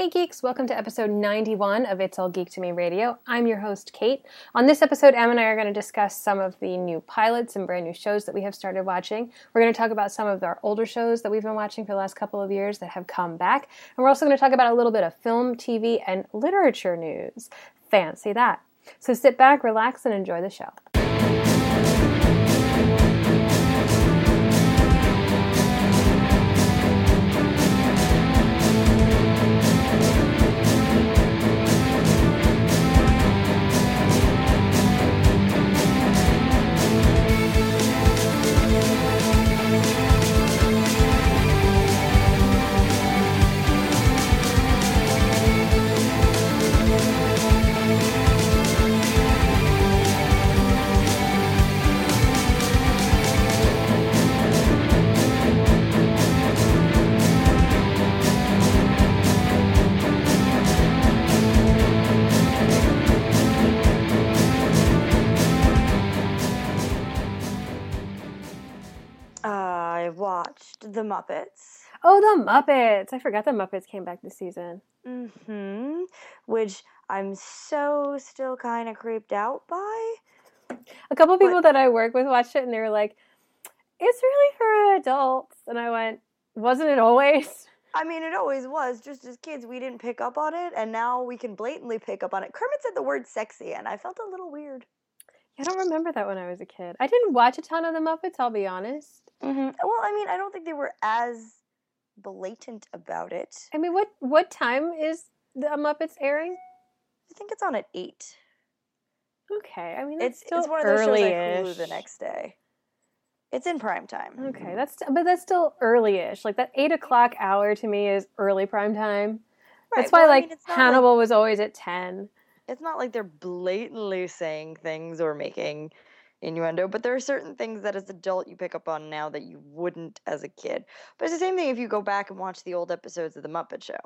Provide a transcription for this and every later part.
Hey geeks, welcome to episode 91 of It's All Geek to Me Radio. I'm your host, Kate. On this episode, Em and I are going to discuss some of the new pilots and brand new shows that we have started watching. We're going to talk about some of our older shows that we've been watching for the last couple of years that have come back. And we're also going to talk about a little bit of film, TV, and literature news. Fancy that. So sit back, relax, and enjoy the show. The Muppets. Oh, the Muppets! I forgot the Muppets came back this season. Which I'm so still kind of creeped out by. A couple of people that I work with watched it and they were like, it's really for adults. And I went, wasn't it always? I mean, it always was. Just as kids, we didn't pick up on it, and now we can blatantly pick up on it. Kermit said the word sexy, and I felt a little weird. I don't remember that when I was a kid. I didn't watch a ton of the Muppets, I'll be honest. Well, I mean, I don't think they were as blatant about it. I mean, what time is the Muppets airing? I think it's on at 8. Okay, I mean, it's still it's one of those shows I early-ish. Hulu the next day. It's in prime time. Okay, but that's still early-ish. Like, that 8 o'clock hour to me is early prime time. Right. That's why, well, I mean, Hannibal was always at 10. It's not like they're blatantly saying things or making innuendo, but there are certain things that as an adult you pick up on now that you wouldn't as a kid. But it's the same thing if you go back and watch the old episodes of The Muppet Show.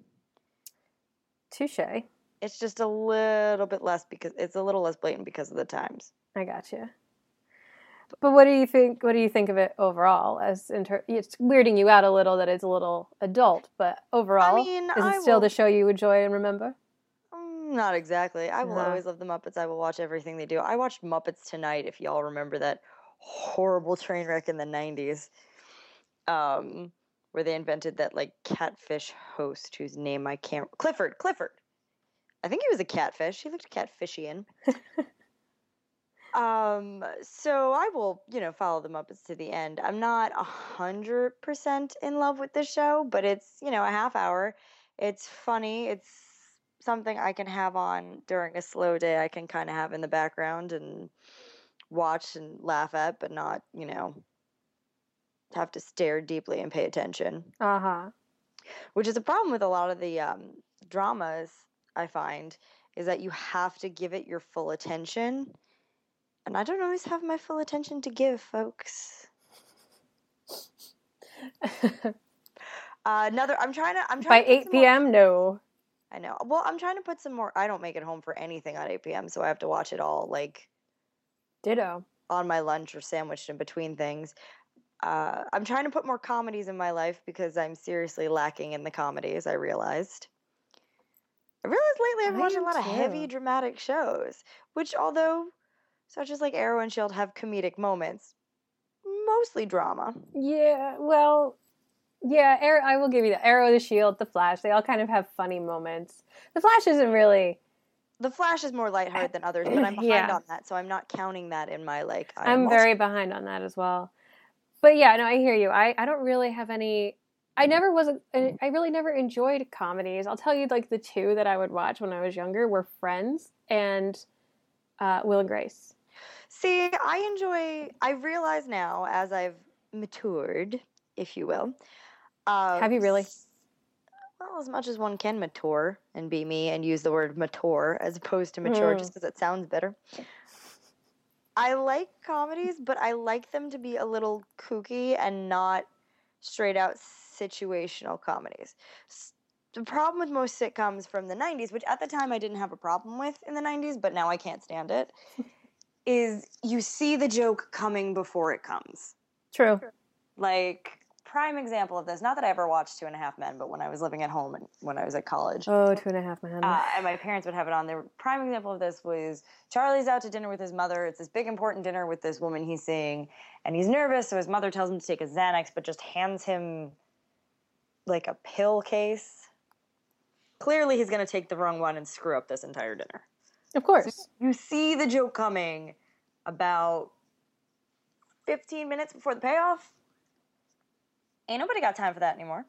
Touché. It's just a little bit less because it's a little less blatant because of the times. I gotcha. But what do you think? What do you think of it overall? It's weirding you out a little that it's a little adult, but overall, is it still the show you enjoy and remember? Not exactly. I will always love the Muppets. I will watch everything they do. I watched Muppets Tonight, if y'all remember that horrible train wreck in the 90s, where they invented that, catfish host whose name I can't... Clifford. I think he was a catfish. He looked catfishian. So I will, follow the Muppets to the end. I'm not 100% in love with this show, but it's, a half hour. It's funny. It's something I can have on during a slow day. I can kind of have in the background and watch and laugh at, but not, have to stare deeply and pay attention. Which is a problem with a lot of the dramas, I find, is that you have to give it your full attention. And I don't always have my full attention to give, folks. I'm trying by 8 p.m. No. I know. Well, I'm trying to put some more. I don't make it home for anything at 8 p.m., so I have to watch it all, ditto. On my lunch or sandwiched in between things. I'm trying to put more comedies in my life because I'm seriously lacking in the comedies, I realized. I realized lately I've watched a lot of heavy, dramatic shows, which, although such as Arrow and S.H.I.E.L.D. have comedic moments, mostly drama. Yeah, well... Yeah, I will give you that. Arrow, the S.H.I.E.L.D., the Flash, they all kind of have funny moments. The Flash isn't really... The Flash is more lighthearted than others, but I'm behind on that, so I'm not counting that in my, I'm very behind on that as well. But yeah, no, I hear you. I don't really have any... I really never enjoyed comedies. I'll tell you, the two that I would watch when I was younger were Friends and Will and Grace. See, I realize now, as I've matured, if you will... have you really? Well, as much as one can mature and be me and use the word mature as opposed to mature just because it sounds better. I like comedies, but I like them to be a little kooky and not straight out situational comedies. The problem with most sitcoms from the 90s, which at the time I didn't have a problem with in the 90s, but now I can't stand it, is you see the joke coming before it comes. True. prime example of this, not that I ever watched Two and a Half Men, but when I was living at home and when I was at college. Oh, Two and a Half Men. And my parents would have it on. Their prime example of this was Charlie's out to dinner with his mother. It's this big, important dinner with this woman he's seeing, and he's nervous, so his mother tells him to take a Xanax, but just hands him, like, a pill case. Clearly, he's going to take the wrong one and screw up this entire dinner. Of course. So you see the joke coming about 15 minutes before the payoff. Ain't nobody got time for that anymore.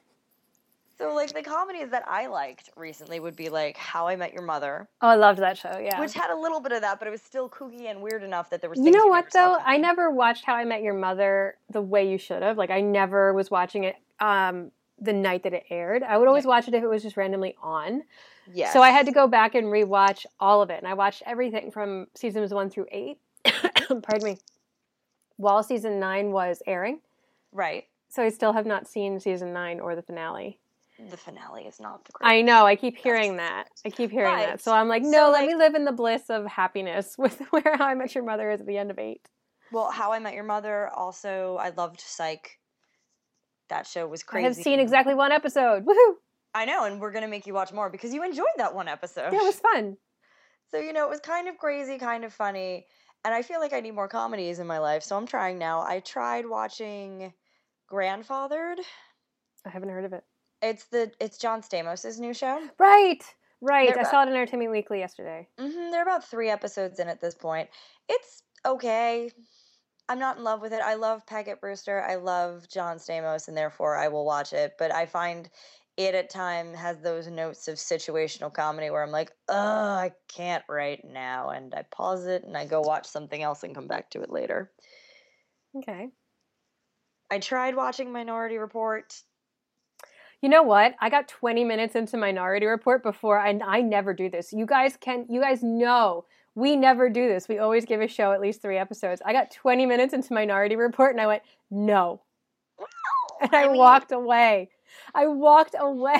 So, like, the comedies that I liked recently would be, like, How I Met Your Mother. Oh, I loved that show, yeah. Which had a little bit of that, but it was still kooky and weird enough that there was You things know you what, never saw though? I coming. never watched How I Met Your Mother the way you should have. Like, I never was watching it the night that it aired. I would always watch it if it was just randomly on. Yes. So I had to go back and rewatch all of it. And I watched everything from seasons 1 through 8. Pardon me. While season 9 was airing. Right. So I still have not seen season 9 or the finale. The finale is not the greatest. I know. I keep hearing that. That. So I'm like, no, let me live in the bliss of happiness with where How I Met Your Mother is at the end of 8. Well, How I Met Your Mother, also, I loved Psych. That show was crazy. I have seen exactly one episode. Woohoo! I know, and we're going to make you watch more because you enjoyed that one episode. Yeah, it was fun. So, you know, it was kind of crazy, kind of funny, and I feel like I need more comedies in my life, so I'm trying now. I tried watching Grandfathered. I haven't heard of it. It's John Stamos' new show. Right. I saw it in Entertainment Weekly yesterday. There are about 3 episodes in at this point. It's okay. I'm not in love with it. I love Paget Brewster. I love John Stamos, and therefore I will watch it. But I find it at times has those notes of situational comedy where I'm like, I can't right now. And I pause it and I go watch something else and come back to it later. Okay. I tried watching Minority Report. You know what? I got 20 minutes into Minority Report before I never do this. You guys know we never do this. We always give a show at least 3 episodes. I got 20 minutes into Minority Report and I went, no. And I walked away. I watched,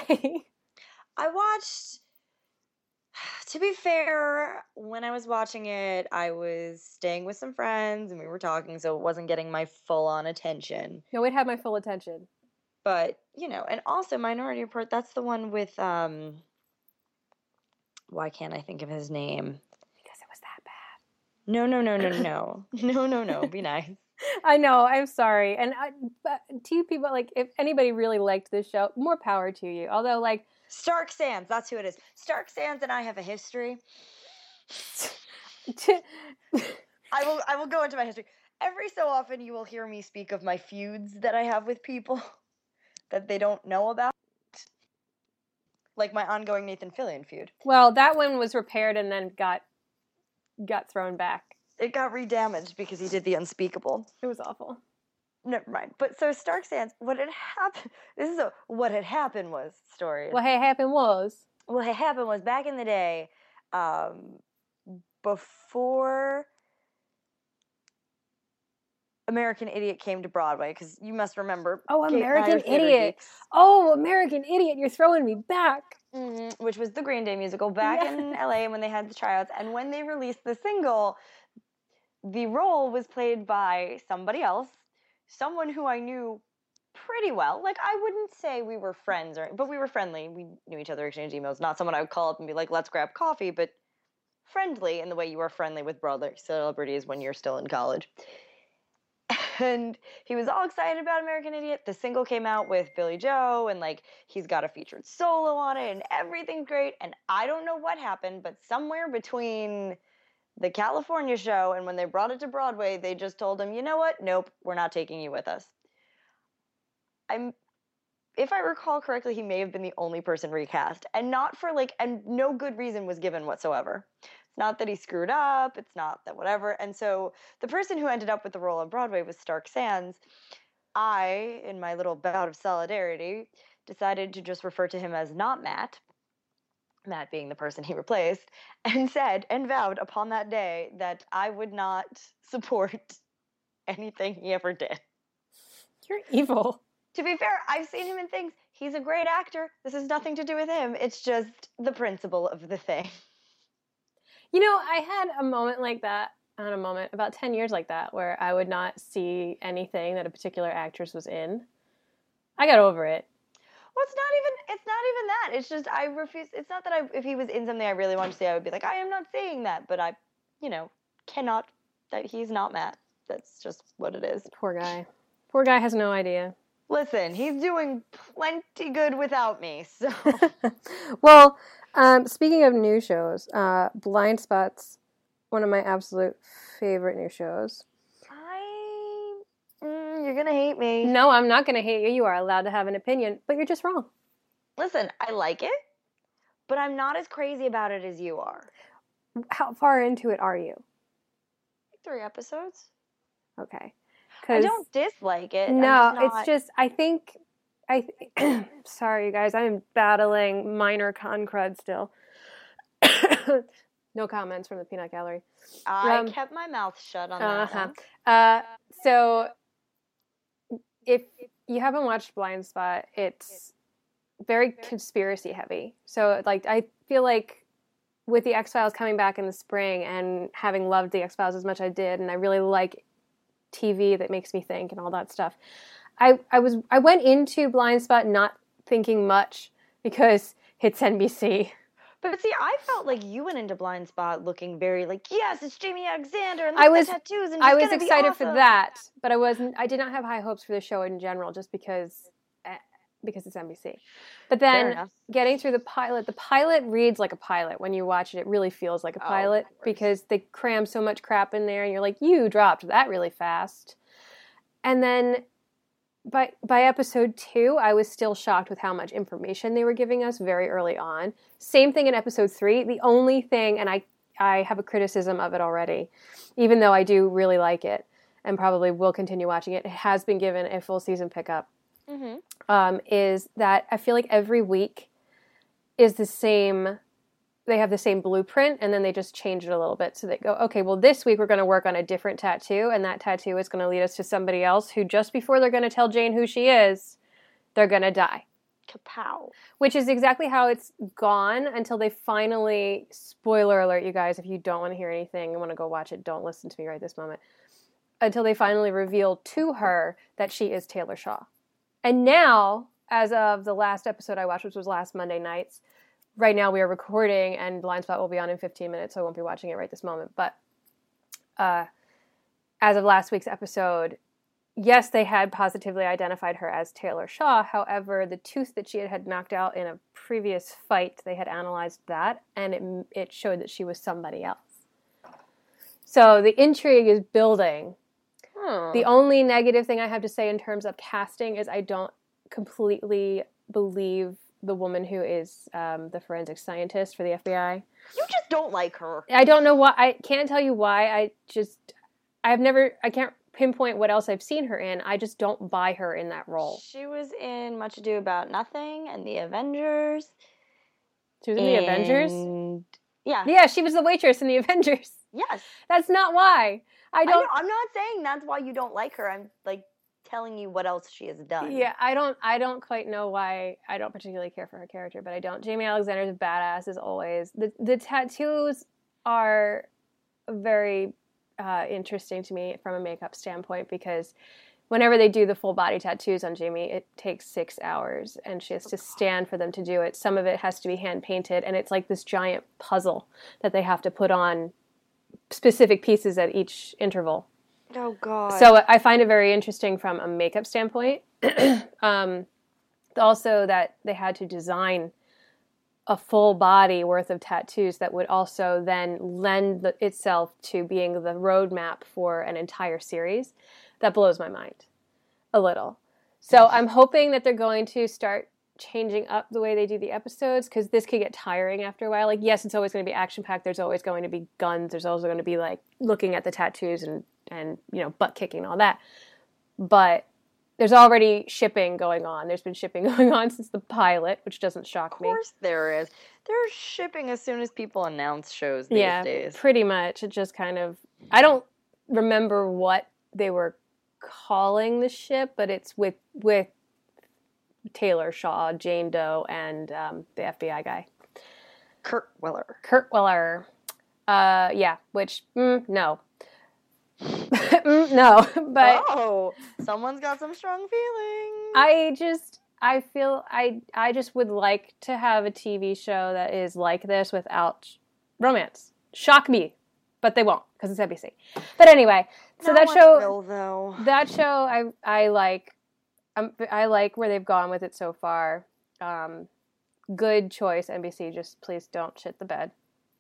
to be fair, when I was watching it, I was staying with some friends and we were talking, so it wasn't getting my full-on attention. No, it had my full attention. But, you know, and also Minority Report, that's the one with, why can't I think of his name? Because it was that bad. No. No, be nice. I know, I'm sorry. And but to you people, like, if anybody really liked this show, more power to you. Although, like... Stark Sands, that's who it is. Stark Sands and I have a history. I will go into my history. Every so often you will hear me speak of my feuds that I have with people that they don't know about. Like my ongoing Nathan Fillion feud. Well, that one was repaired and then got thrown back. It got redamaged because he did the unspeakable. It was awful. Never mind. But so Stark Sands, what had happened? This is a what had happened was story. What had happened was back in the day, before American Idiot came to Broadway, because you must remember. Oh, American Idiot. Oh, American Idiot. You're throwing me back. Mm-hmm, which was the Green Day musical back in LA when they had the tryouts. And when they released the single, the role was played by somebody else, someone who I knew pretty well. Like, I wouldn't say we were friends, but we were friendly. We knew each other, exchanged emails. Not someone I would call up and be like, let's grab coffee, but friendly in the way you are friendly with Broadway celebrities when you're still in college. And he was all excited about American Idiot. The single came out with Billy Joe, and, like, he's got a featured solo on it, and everything's great. And I don't know what happened, but somewhere between the California show and when they brought it to Broadway, they just told him, you know what? Nope, we're not taking you with us. If I recall correctly, he may have been the only person recast, and no good reason was given whatsoever. It's not that he screwed up, it's not that whatever. And so the person who ended up with the role on Broadway was Stark Sands. I, in my little bout of solidarity, decided to just refer to him as not Matt being the person he replaced, and said and vowed upon that day that I would not support anything he ever did. You're evil. To be fair, I've seen him in things. He's a great actor. This has nothing to do with him. It's just the principle of the thing. You know, I had a moment like that, about 10 years like that, where I would not see anything that a particular actress was in. I got over it. Well, it's not even that. It's just I refuse. It's not that if he was in something I really wanted to see, I would be like, I am not saying that, but I, cannot, that he's not Matt. That's just what it is. Poor guy. Poor guy has no idea. Listen, he's doing plenty good without me, so. Well, speaking of new shows, Blind Spot's one of my absolute favorite new shows. You're gonna hate me. No, I'm not gonna hate you. You are allowed to have an opinion, but you're just wrong. Listen, I like it, but I'm not as crazy about it as you are. How far into it are you? 3 episodes. Okay. I don't dislike it. No, it's just, I think, sorry you guys, I'm battling minor con crud still. No comments from the peanut gallery. I kept my mouth shut on that one. So, if you haven't watched Blind Spot, it's very conspiracy heavy. So, like, I feel like with the X-Files coming back in the spring and having loved the X-Files as much as I did, and I really like TV that makes me think and all that stuff, I went into Blind Spot not thinking much because it's NBC. But see, I felt like you went into Blind Spot looking very like, yes, it's Jamie Alexander and the tattoos and I was excited for that, but I did not have high hopes for the show in general just because it's NBC. But then getting through the pilot reads like a pilot. When you watch it, it really feels like a pilot because they cram so much crap in there and you're like, you dropped that really fast. And then by episode 2, I was still shocked with how much information they were giving us very early on. Same thing in episode 3. The only thing, and I have a criticism of it already, even though I do really like it and probably will continue watching it, it has been given a full season pickup, is that I feel like every week is the same. They have the same blueprint, and then they just change it a little bit. So they go, okay, well, this week we're going to work on a different tattoo, and that tattoo is going to lead us to somebody else who, just before they're going to tell Jane who she is, they're going to die. Kapow. Which is exactly how it's gone until they finally, spoiler alert, you guys, if you don't want to hear anything and want to go watch it, don't listen to me right this moment, until they finally reveal to her that she is Taylor Shaw. And now, as of the last episode I watched, which was last Monday nights, right now we are recording, and Blind Spot will be on in 15 minutes, so I won't be watching it right this moment. But as of last week's episode, yes, they had positively identified her as Taylor Shaw. However, the tooth that she had knocked out in a previous fight, they had analyzed that, and it showed that she was somebody else. So the intrigue is building. The only negative thing I have to say in terms of casting is I don't completely believe the woman who is the forensic scientist for the FBI. You just don't like her. I don't know why. I can't tell you why. I can't pinpoint what else I've seen her in. I just don't buy her in that role. She was in Much Ado About Nothing and The Avengers. She was in The Avengers? Yeah. Yeah, she was the waitress in The Avengers. Yes. That's not why. I'm not saying that's why you don't like her. I'm like telling you what else she has done. Yeah, I don't quite know why I don't particularly care for her character, but I don't. Jamie Alexander's a badass as always. The tattoos are very interesting to me from a makeup standpoint because whenever they do the full body tattoos on Jamie, it takes 6 hours and she has to stand for them to do it. Some of it has to be hand painted and it's like this giant puzzle that they have to put on specific pieces at each interval. Oh, God. So I find it very interesting from a makeup standpoint. Also that they had to design a full body worth of tattoos that would also then lend itself to being the roadmap for an entire series. That blows my mind a little. So I'm hoping that they're going to start changing up the way they do the episodes because this could get tiring after a while. Like, yes, it's always going to be action-packed. There's always going to be guns. There's also going to be, like, looking at the tattoos and butt kicking and all that. But there's already shipping going on. There's been shipping going on since the pilot, which doesn't shock me. Of course there is. There's shipping as soon as people announce shows these days. Yeah, pretty much. It just kind of... I don't remember what they were calling the ship, but it's with Taylor Shaw, Jane Doe, and the FBI guy. Kurt Weller. Yeah, which, no. No, but someone's got some strong feelings. I just would like to have a TV show that is like this without romance. Shock me, but they won't because it's NBC. But anyway, so that show I like. I like where they've gone with it so far. Good choice, NBC. Just please don't shit the bed.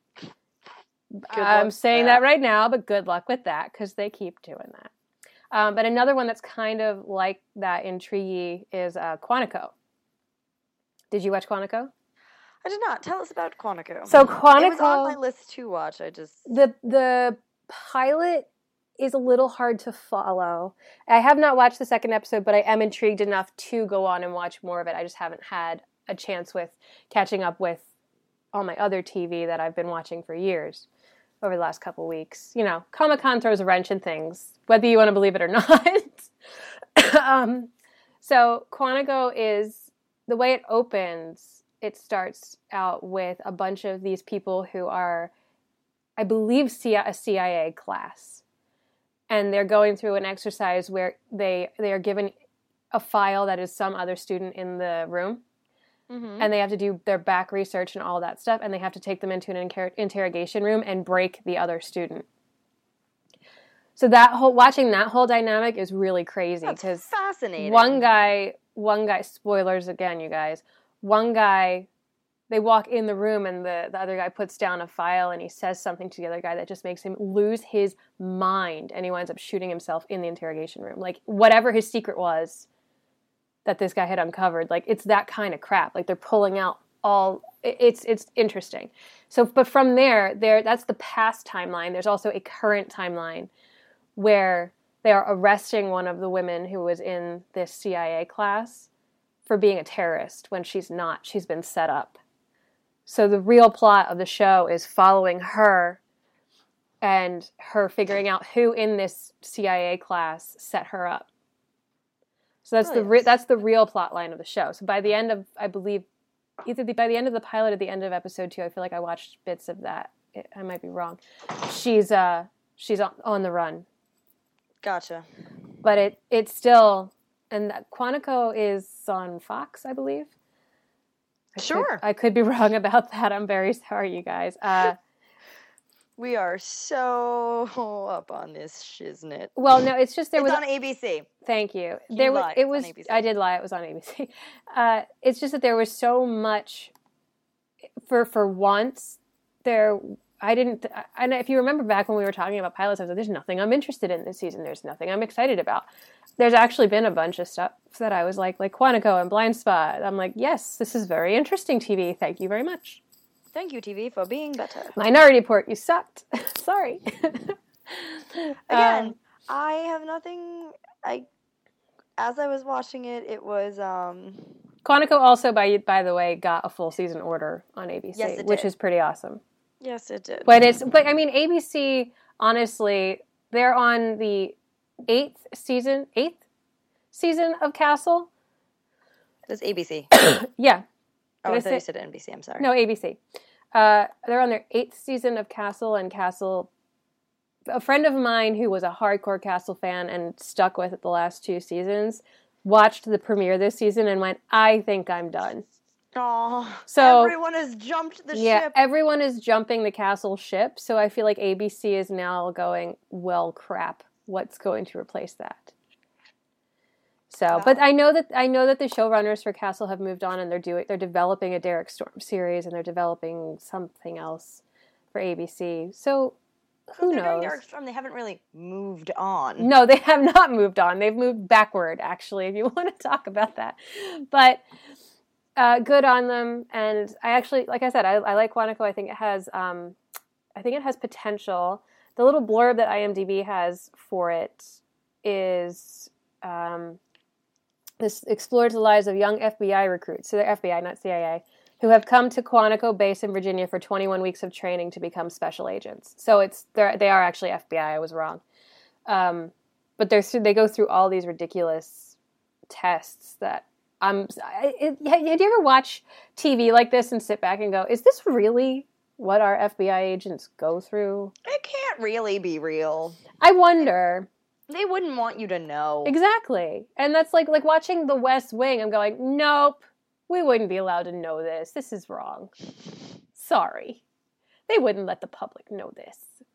I'm saying that right now, but good luck with that because they keep doing that. But another one that's kind of like that intrigue is Quantico. Did you watch Quantico? I did not. Tell us about Quantico. So Quantico, it was on my list to watch. The pilot is a little hard to follow. I have not watched the second episode, but I am intrigued enough to go on and watch more of it. I just haven't had a chance with catching up with all my other TV that I've been watching for years over the last couple weeks. You know, Comic-Con throws a wrench in things, whether you want to believe it or not. So Quantico is, the way it opens, it starts out with a bunch of these people who are, I believe, a CIA class. And they're going through an exercise where they are given a file that is some other student in the room. Mm-hmm. And they have to do their back research and all that stuff, and they have to take them into an interrogation room and break the other student. So watching that whole dynamic is really crazy. That's fascinating. One guy, spoilers again, you guys. One guy, they walk in the room and the other guy puts down a file and he says something to the other guy that just makes him lose his mind, and he winds up shooting himself in the interrogation room. Like, whatever his secret was that this guy had uncovered, like, it's that kind of crap. Like, they're pulling out it's interesting. So, but from there, that's the past timeline. There's also a current timeline where they are arresting one of the women who was in this CIA class for being a terrorist when she's not. She's been set up. So the real plot of the show is following her and her figuring out who in this CIA class set her up. So that's the real plot line of the show. So by the end of, I believe, by the end of the pilot or the end of episode 2, I feel like I watched bits of that. I might be wrong. She's on the run. Gotcha. But it's still, and Quantico is on Fox, I believe. I could be wrong about that. I'm very sorry, you guys. We are so up on this shiznit. Well, no, it's just it's on ABC. Thank you. On ABC. I did lie. It was on ABC. It's just that there was so much. For once, and if you remember back when we were talking about pilots, I was like, "There's nothing I'm interested in this season. There's nothing I'm excited about." There's actually been a bunch of stuff that I was like Quantico and Blind Spot. I'm like, yes, this is very interesting TV. Thank you very much. Thank you, TV, for being better. Minority Report, you sucked. Sorry. Again, I have nothing. As I was watching it, it was. Quantico also, by the way, got a full season order on ABC, yes, which is pretty awesome. Yes, it did. But I mean, ABC, honestly, they're on the 8th season of Castle. That's ABC. Yeah. I thought you said NBC. I'm sorry. No, ABC. They're on their 8th season of Castle, and Castle, a friend of mine who was a hardcore Castle fan and stuck with it the last 2 seasons, watched the premiere this season and went, I think I'm done. Oh, so everyone has jumped the ship. Yeah, everyone is jumping the Castle ship, so I feel like ABC is now going, well, crap, what's going to replace that? So, wow. But I know that the showrunners for Castle have moved on, and they're developing a Derek Storm series, and they're developing something else for ABC. So, who knows? Derek Storm, they haven't really moved on. No, they have not moved on. They've moved backward, actually, if you want to talk about that. But good on them. And I actually, like I said, I like Quantico. I think it has potential. The little blurb that IMDb has for it is. This explores the lives of young FBI recruits, so they're FBI, not CIA, who have come to Quantico Base in Virginia for 21 weeks of training to become special agents. So they are actually FBI. I was wrong, but they go through all these ridiculous tests that have you ever watch TV like this and sit back and go, "Is this really what our FBI agents go through?" It can't can't really be real. I wonder. They wouldn't want you to know. Exactly. And that's like watching The West Wing. I'm going, nope, we wouldn't be allowed to know this. This is wrong. Sorry. They wouldn't let the public know this.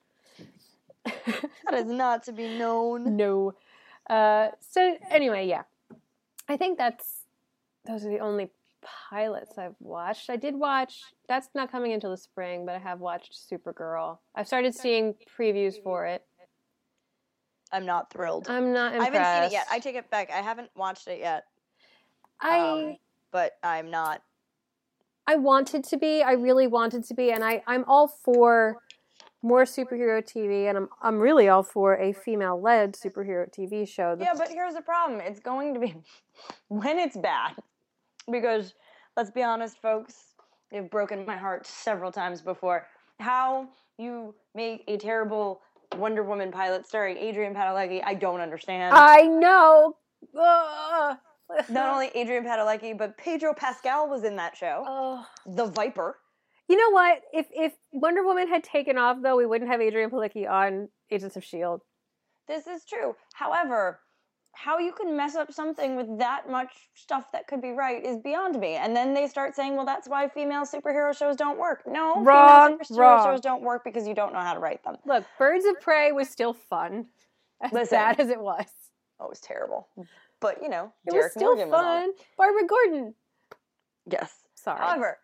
That is not to be known. No. So anyway, yeah. I think those are the only pilots I've watched. I did watch, that's not coming until the spring, but I have watched Supergirl. I've started seeing previews for it. I'm not thrilled. I'm not impressed. I haven't seen it yet. I take it back. I haven't watched it yet. But I'm not. I wanted to be. I really wanted to be, and I'm all for more superhero TV, and I'm really all for a female-led superhero TV show. Yeah, but here's the problem. It's going to be when it's bad. Because, let's be honest, folks, they've broken my heart several times before. How you make a terrible Wonder Woman pilot starring Adrian Padalecki, I don't understand. I know. Ugh. Not only Adrian Padalecki, but Pedro Pascal was in that show. The Viper. You know what? If Wonder Woman had taken off, though, we wouldn't have Adrian Padalecki on Agents of S.H.I.E.L.D. This is true. However, how you can mess up something with that much stuff that could be right is beyond me. And then they start saying, well, that's why female superhero shows don't work. No, wrong, female superhero shows don't work because you don't know how to write them. Look, Birds of Prey was still fun, as bad as it was. Oh, it was terrible. But, you know, it Derek was still Morgan fun. was on it. Barbara Gordon. Yes. Sorry. However,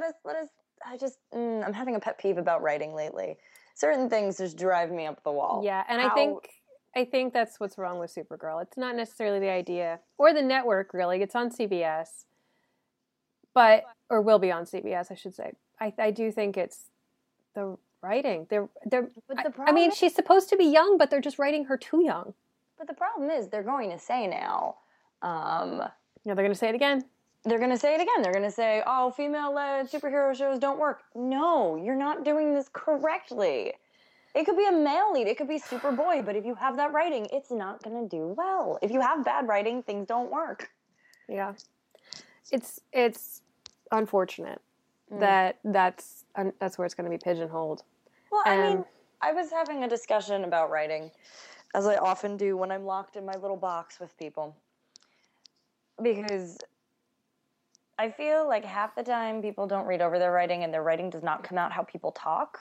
I'm having a pet peeve about writing lately. Certain things just drive me up the wall. Yeah, and I think that's what's wrong with Supergirl. It's not necessarily the idea or the network, really. It's on CBS, or will be on CBS, I should say. I do think it's the writing. I mean, she's supposed to be young, but they're just writing her too young. But the problem is, they're going to say now. Yeah, they're going to say it again. They're going to say it again. They're going to say, "Oh, female-led superhero shows don't work." No, you're not doing this correctly. It could be a male lead. It could be Superboy. But if you have that writing, it's not going to do well. If you have bad writing, things don't work. Yeah. It's unfortunate that that's where it's going to be pigeonholed. Well, I mean, I was having a discussion about writing, as I often do when I'm locked in my little box with people. Because I feel like half the time people don't read over their writing and their writing does not come out how people talk.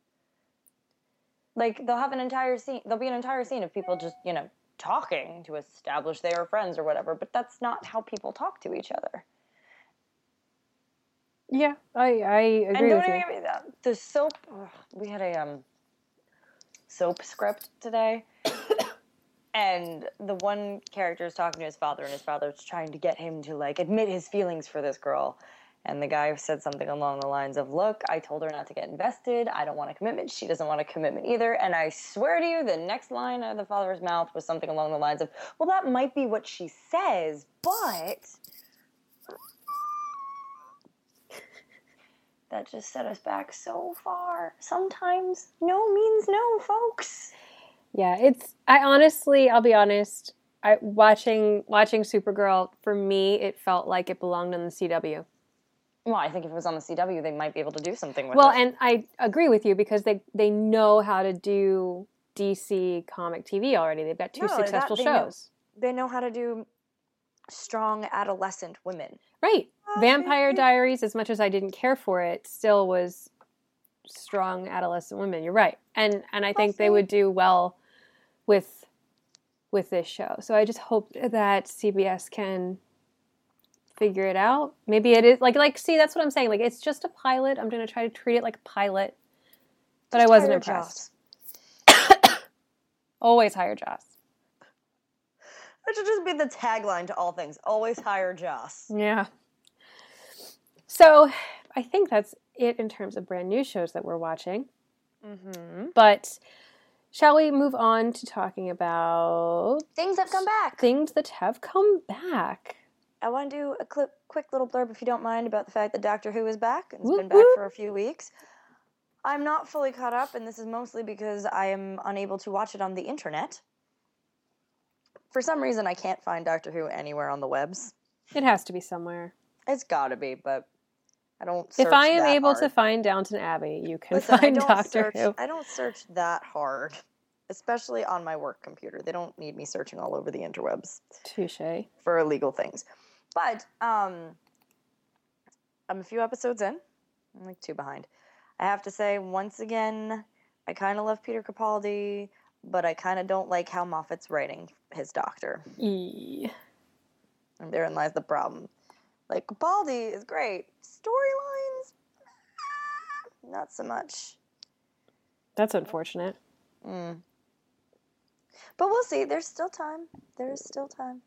Like, they'll have an entire scene, there'll be an entire scene of people just, you know, talking to establish they are friends or whatever, but that's not how people talk to each other. Yeah, I agree with you. And don't even get me that. The soap, we had a soap script today, and the one character is talking to his father, and his father's trying to get him to, like, admit his feelings for this girl. And the guy said something along the lines of, "Look, I told her not to get invested. I don't want a commitment. She doesn't want a commitment either." And I swear to you, the next line out of the father's mouth was something along the lines of, "Well, that might be what she says, but..." That just set us back so far. Sometimes no means no, folks. Yeah, I'll be honest, watching Supergirl, for me, it felt like it belonged on the CW. Well, I think if it was on the CW, they might be able to do something with it. Well, and I agree with you because they know how to do DC comic TV already. They've got two successful shows. They know how to do strong adolescent women. Right. Vampire Diaries, as much as I didn't care for it, still was strong adolescent women. You're right. And I think they would do well with this show. So I just hope that CBS can figure it out. Maybe it is like see, that's what I'm saying. Like, it's just a pilot. I'm going to try to treat it like a pilot. But just I wasn't impressed. Always hire Joss. That should just be the tagline to all things. Always hire Joss. Yeah. So I think that's it in terms of brand new shows that we're watching. Mm-hmm. But shall we move on to talking about things that come back? Things that have come back. I want to do a quick little blurb, if you don't mind, about the fact that Doctor Who is back. And it's been back for a few weeks. I'm not fully caught up, and this is mostly because I am unable to watch it on the internet. For some reason, I can't find Doctor Who anywhere on the webs. It has to be somewhere. It's gotta be, but I don't search If I am that able hard. to find Downton Abbey, you can Listen, find Doctor Who. I don't search that hard, especially on my work computer. They don't need me searching all over the interwebs. Touche. For illegal things. But I'm a few episodes in. I'm like 2 behind. I have to say, once again, I kind of love Peter Capaldi, but I kind of don't like how Moffat's writing his Doctor. And therein lies the problem. Like, Capaldi is great. Storylines, not so much. That's unfortunate. But we'll see. There's still time. There is still time.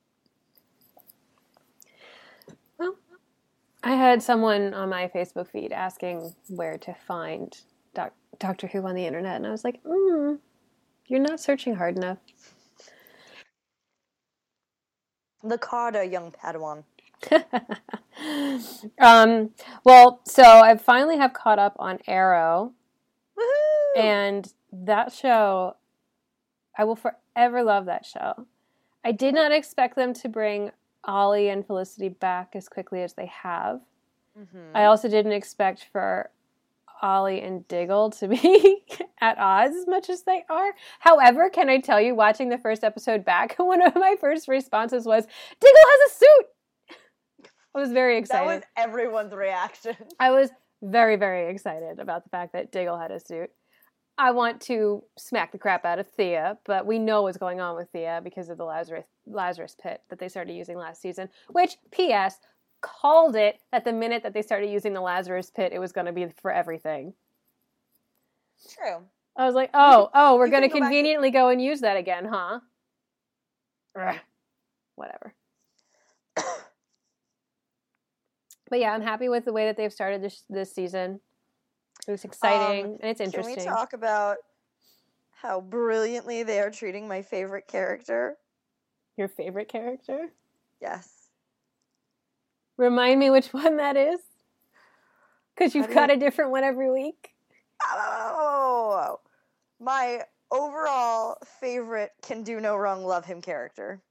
Well, I had someone on my Facebook feed asking where to find Doctor Who on the internet, and I was like, you're not searching hard enough. The Carter, young Padawan. Well, so I finally have caught up on Arrow. Woohoo! And that show, I will forever love that show. I did not expect them to bring Ollie and Felicity back as quickly as they have. Mm-hmm. I also didn't expect for Ollie and Diggle to be at odds as much as they are. However, can I tell you, watching the first episode back, one of my first responses was, Diggle has a suit! I was very excited. That was everyone's reaction. I was very, very excited about the fact that Diggle had a suit. I want to smack the crap out of Thea, but we know what's going on with Thea because of the Lazarus Pit that they started using last season, which, P.S., called it that the minute that they started using the Lazarus Pit, it was going to be for everything. True. I was like, we're going to conveniently go and use that again, huh? Whatever. But yeah, I'm happy with the way that they've started this season. It was exciting, and it's interesting. Can we talk about how brilliantly they are treating my favorite character? Your favorite character? Yes. Remind me which one that is? Because you've got a different one every week. Oh! My overall favorite can do no wrong, love him character.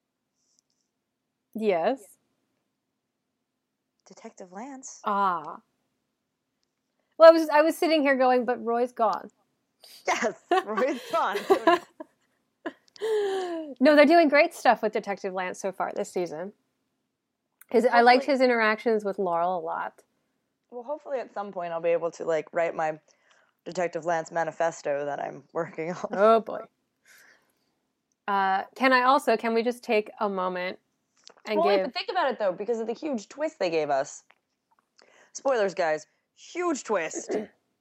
Yes. Detective Lance. Ah. Well, I was sitting here going, but Roy's gone. Yes, Roy's gone. No, they're doing great stuff with Detective Lance so far this season. I liked his interactions with Laurel a lot. Well, hopefully at some point I'll be able to write my Detective Lance manifesto that I'm working on. Oh boy. Can we just take a moment and wait, but think about it though, because of the huge twist they gave us. Spoilers, guys. Huge twist.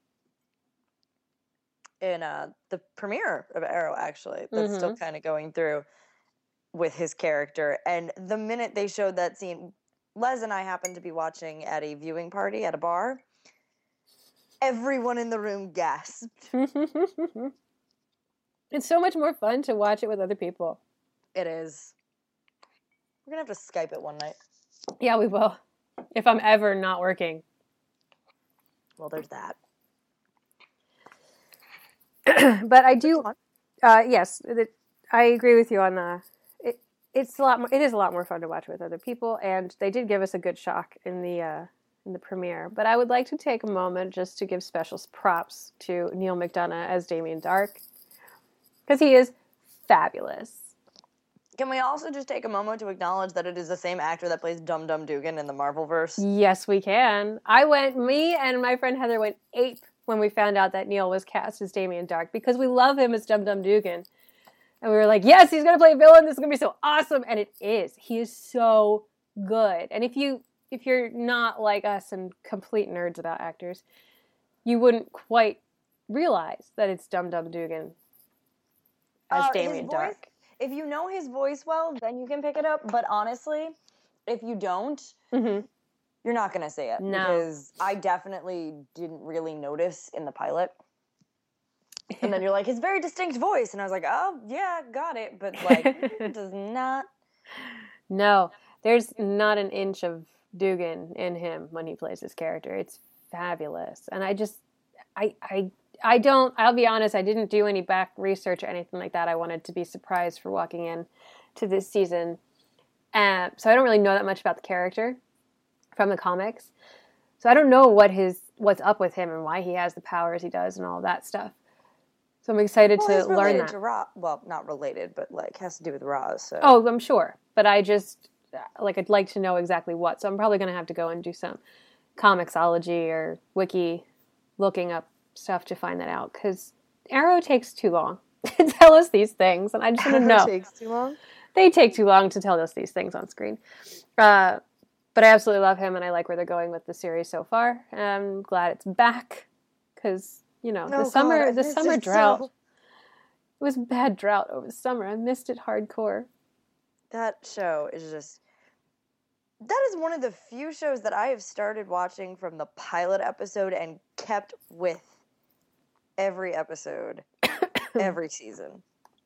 In the premiere of Arrow, actually, that's still kind of going through with his character. And the minute they showed that scene, Les and I happened to be watching at a viewing party at a bar. Everyone in the room gasped. It's so much more fun to watch it with other people. It is. We're going to have to Skype it one night. Yeah, we will. If I'm ever not working. Well, there's that. But I do, yes, I agree with you on it is a lot more fun to watch with other people, and they did give us a good shock in the premiere. But I would like to take a moment just to give special props to Neil McDonough as Damien Dark, because he is fabulous. Can we also just take a moment to acknowledge that it is the same actor that plays Dum Dum Dugan in the Marvelverse? Yes, we can. Me and my friend Heather went ape when we found out that Neil was cast as Damien Dark, because we love him as Dum Dum Dugan. And we were like, yes, he's going to play a villain. This is going to be so awesome. And it is. He is so good. And if you're not like us and complete nerds about actors, you wouldn't quite realize that it's Dum Dum Dugan as Damien Dark. If you know his voice well, then you can pick it up. But honestly, if you don't, you're not going to see it. No. Because I definitely didn't really notice in the pilot. And then you're like, his very distinct voice. And I was like, oh, yeah, got it. But, it does not. No, there's not an inch of Dugan in him when he plays his character. It's fabulous. And I'll be honest, I didn't do any back research or anything like that. I wanted to be surprised for walking in to this season. So I don't really know that much about the character from the comics. So I don't know what's up with him and why he has the powers he does and all that stuff. So I'm excited to learn that. To Ra. Well, not related, but like has to do with Ra. So. Oh, I'm sure, but I'd like to know exactly what. So I'm probably going to have to go and do some Comixology or Wiki looking up stuff to find that out, because Arrow takes too long to tell us these things, and I just want to know. Arrow takes too long? They take too long to tell us these things on screen. But I absolutely love him, and I like where they're going with the series so far. And I'm glad it's back, because, the summer drought. It was a bad drought over the summer. I missed it hardcore. That show is just... That is one of the few shows that I have started watching from the pilot episode and kept with every episode, every season.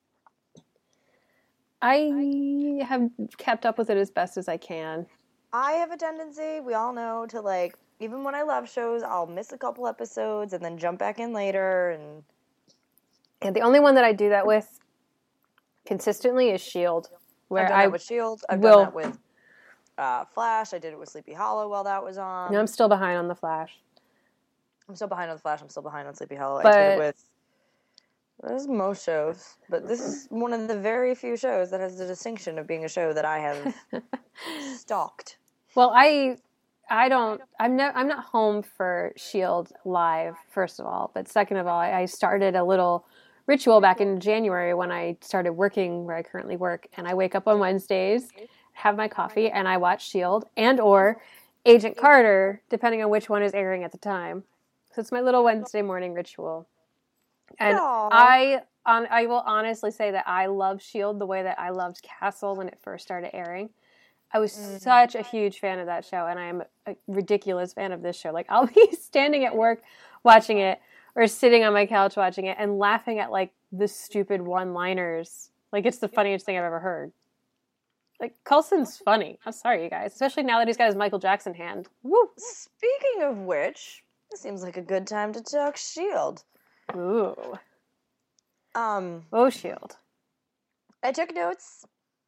I have kept up with it as best as I can. I have a tendency, we all know, to even when I love shows, I'll miss a couple episodes and then jump back in later. And the only one that I do that with consistently is S.H.I.E.L.D. I've done that with S.H.I.E.L.D. I've done that with Flash. I did it with Sleepy Hollow while that was on. No, I'm still behind on the Flash. I'm still behind on the Flash. I'm still behind on Sleepy Hollow. I did it with... There's most shows, but this is one of the very few shows that has the distinction of being a show that I have stalked. Well, I'm not home for S.H.I.E.L.D. live, first of all, but second of all, I started a little ritual back in January when I started working where I currently work, and I wake up on Wednesdays, have my coffee, and I watch S.H.I.E.L.D. and or Agent Carter, depending on which one is airing at the time. So it's my little Wednesday morning ritual. And I will honestly say that I love S.H.I.E.L.D. the way that I loved Castle when it first started airing. I was such a huge fan of that show, and I am a ridiculous fan of this show. Like, I'll be standing at work watching it, or sitting on my couch watching it, and laughing at, the stupid one-liners. It's the funniest thing I've ever heard. Coulson's funny. I'm sorry, you guys. Especially now that he's got his Michael Jackson hand. Woo! Speaking of which, it seems like a good time to talk S.H.I.E.L.D. Ooh. S.H.I.E.L.D. I took notes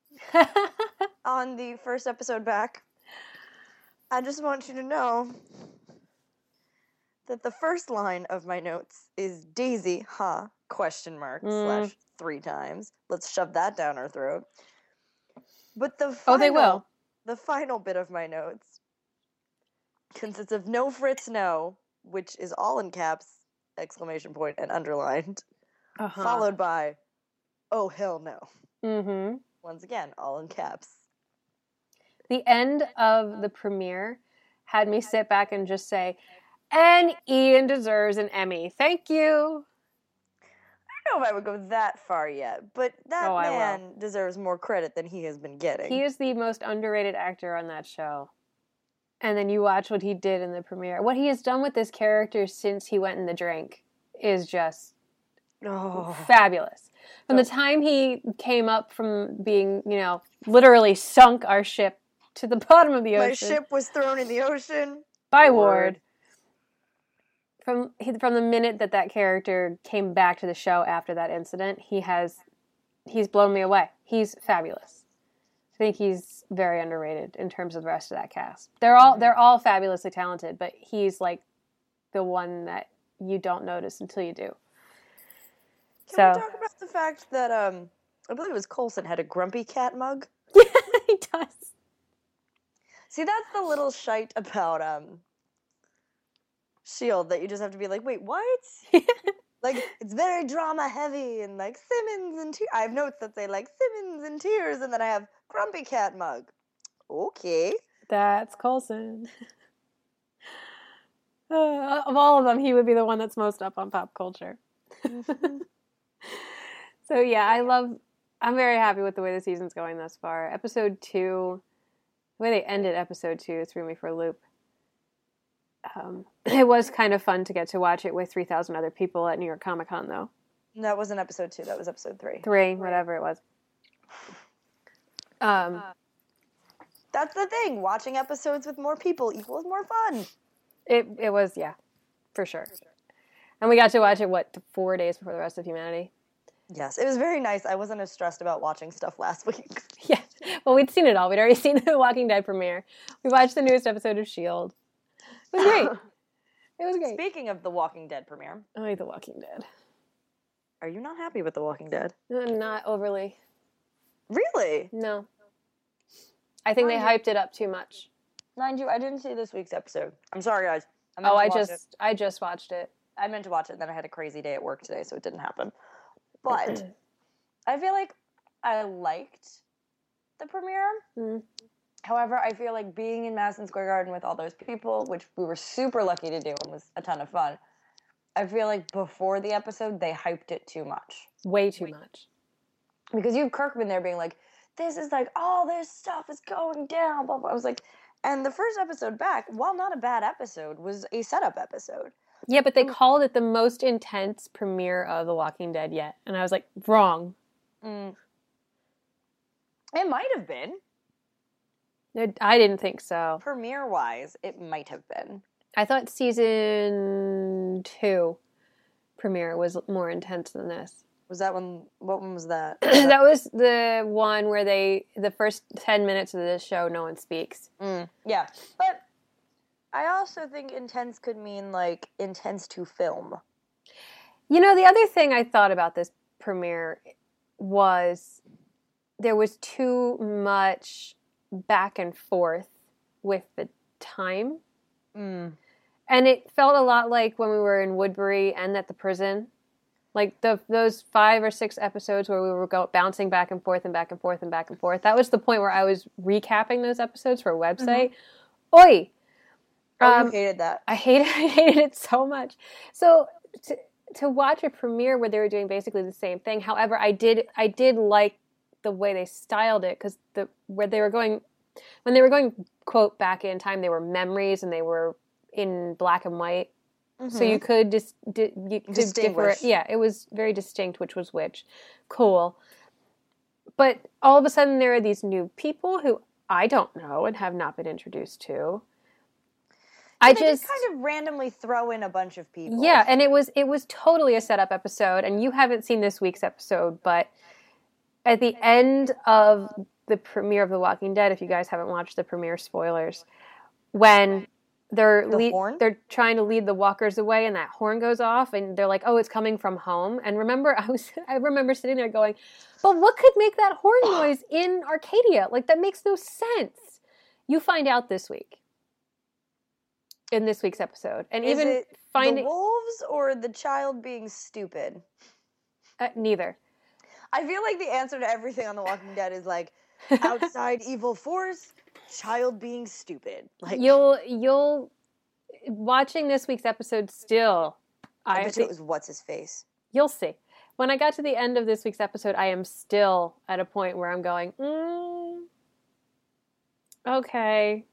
on the first episode back. I just want you to know that the first line of my notes is Daisy, huh? ? / 3 times. Let's shove that down our throat. But they will. The final bit of my notes consists of no Fritz, no, which is all in caps, ! And underlined, followed by, oh, hell no. Mm-hmm. Once again, all in caps. The end of the premiere had me sit back and just say, and Ian deserves an Emmy. Thank you. I don't know if I would go that far yet, but that man deserves more credit than he has been getting. He is the most underrated actor on that show. And then you watch what he did in the premiere. What he has done with this character since he went in the drink is just fabulous. From the time he came up from being, literally sunk our ship to the bottom of the ocean. My ship was thrown in the ocean. By Ward. From the minute that character came back to the show after that incident, he's blown me away. He's fabulous. I think he's very underrated in terms of the rest of that cast. They're all fabulously talented, but he's the one that you don't notice until you do. Can we talk about the fact that I believe it was Coulson had a Grumpy Cat mug? Yeah, he does. See, that's the little shite about S.H.I.E.L.D. that you just have to be like, wait, what? It's very drama heavy and Simmons and tears. I have notes that say Simmons and tears, and then I have Grumpy Cat mug. Okay. That's Coulson. Of all of them, he would be the one that's most up on pop culture. Mm-hmm. So yeah, I'm very happy with the way the season's going thus far. Episode 2, the way they ended episode 2 threw me for a loop. It was kind of fun to get to watch it with 3,000 other people at New York Comic Con, though. That wasn't episode 2. That was episode 3. 3, whatever it was. That's the thing. Watching episodes with more people equals more fun. It was, yeah, for sure. And we got to watch it, 4 days before the rest of humanity? Yes, it was very nice. I wasn't as stressed about watching stuff last week. Yeah. Well, we'd seen it all. We'd already seen the Walking Dead premiere. We watched the newest episode of S.H.I.E.L.D. was great. It was great. Speaking of The Walking Dead premiere. I like The Walking Dead. Are you not happy with The Walking Dead? Not overly. Really? No. I think they hyped it up too much. Mind you, I didn't see this week's episode. I'm sorry, guys. I just watched it. I meant to watch it, then I had a crazy day at work today, so it didn't happen. But I feel like I liked the premiere. Mm. However, I feel like being in Madison Square Garden with all those people, which we were super lucky to do and was a ton of fun, I feel like before the episode, they hyped it too much. Way too much. Because you have Kirkman there being like, this is like, all this stuff is going down, blah, blah. I was like, and the first episode back, while not a bad episode, was a setup episode. Yeah, but they called it the most intense premiere of The Walking Dead yet. And I was like, wrong. Mm. It might have been. I didn't think so. Premiere-wise, it might have been. I thought season 2 premiere was more intense than this. Was that one? What one was that? That was the one where the first 10 minutes of this show, no one speaks. Yeah. But I also think intense could mean, like, intense to film. You know, the other thing I thought about this premiere was there was too much back and forth with the time. And it felt a lot like when we were in Woodbury and at the prison. Like those 5 or 6 episodes where we were bouncing back and forth and back and forth and back and forth. That was the point where I was recapping those episodes for a website. Oi! You hated that. I hated it so much. So to watch a premiere where they were doing basically the same thing. However, I did like the way they styled it because when they were going quote back in time, they were memories and they were in black and white. Mm-hmm. So you could distinguish. Yeah, it was very distinct which was which. Cool. But all of a sudden there are these new people who I don't know and have not been introduced to. They just kind of randomly throw in a bunch of people. Yeah, and it was totally a setup episode, and you haven't seen this week's episode, but at the end of the premiere of The Walking Dead, if you guys haven't watched the premiere, spoilers, when they're trying to lead the walkers away and that horn goes off and they're like, oh, it's coming from home. And I remember sitting there going, but what could make that horn noise in Arcadia? Like, that makes no sense. You find out this week. In this week's episode. And is it the wolves or the child being stupid? Neither. I feel like the answer to everything on The Walking Dead is like, outside evil force, child being stupid. Like, you'll watching this week's episode still. I bet it was what's his face. You'll see. When I got to the end of this week's episode, I am still at a point where I'm going, okay.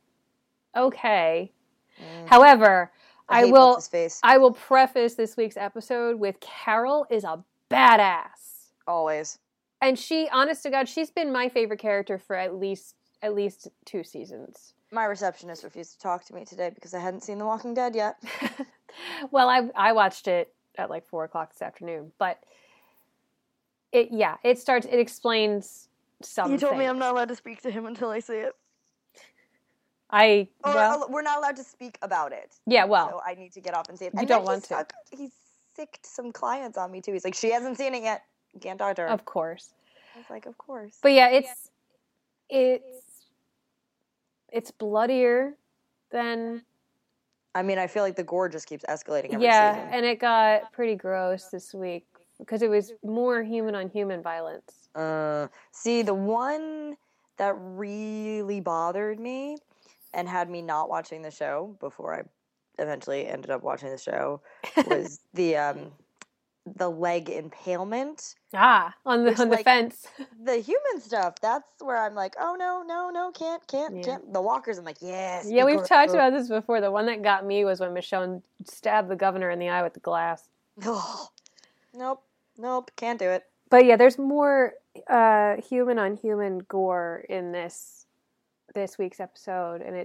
However, I will preface this week's episode with Carol is a badass. Always. And she, honest to God, she's been my favorite character for at least 2 seasons. My receptionist refused to talk to me today because I hadn't seen The Walking Dead yet. Well, I watched it at like 4:00 this afternoon, but it explains some. You told me I'm not allowed to speak to him until I see it. We're not allowed to speak about it. Yeah, well. So I need to get off and see it. You don't want to. He sicked some clients on me, too. He's like, she hasn't seen it yet. You can't talk to her. Of course. I was like, of course. But yeah, it's bloodier than... I mean, I feel like the gore just keeps escalating every season. Yeah, and it got pretty gross this week because it was more human-on-human violence. See, the one that really bothered me and had me not watching the show before I eventually ended up watching the show was the leg impalement. On the fence. The human stuff, that's where I'm like, oh no, can't. The walkers, I'm like, yes. Yeah, we've talked about this before. The one that got me was when Michonne stabbed the governor in the eye with the glass. Oh, nope, can't do it. But yeah, there's more human-on-human gore in this week's episode, and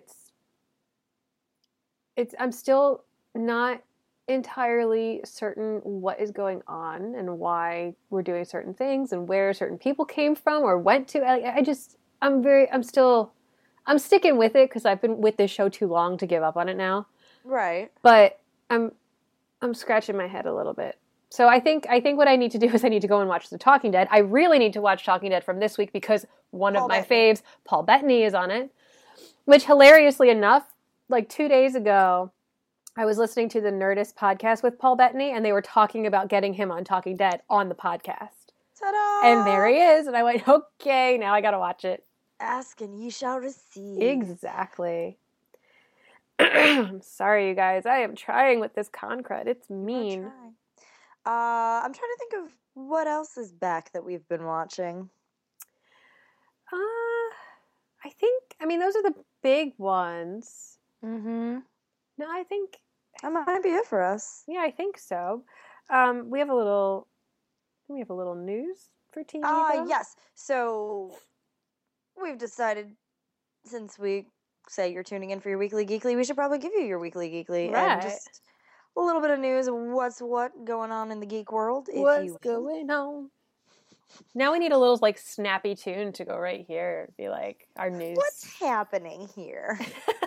I'm still not entirely certain what is going on and why we're doing certain things and where certain people came from or went to. I'm sticking with it because I've been with this show too long to give up on it now. Right. But I'm scratching my head a little bit. So I think what I need to do is I need to go and watch The Talking Dead. I really need to watch Talking Dead from this week because one of my faves, Paul Bettany, is on it. Which, hilariously enough, like 2 days ago, I was listening to the Nerdist podcast with Paul Bettany, and they were talking about getting him on Talking Dead on the podcast. Ta-da! And there he is. And I went, okay, now I got to watch it. Ask and ye shall receive. Exactly. I'm sorry, you guys. I am trying with this Concrete. It's mean. I'm trying to think of what else is back that we've been watching. I mean, those are the big ones. Mm-hmm. No, I think that might be it for us. Yeah, I think so. We have a little news for TV. Yes. So we've decided, since we say you're tuning in for your Weekly Geekly, we should probably give you your Weekly Geekly. Right. And just a little bit of news of what's going on in the geek world. What's going on? Now we need a little, like, snappy tune to go right here. Be like, our news. What's happening here?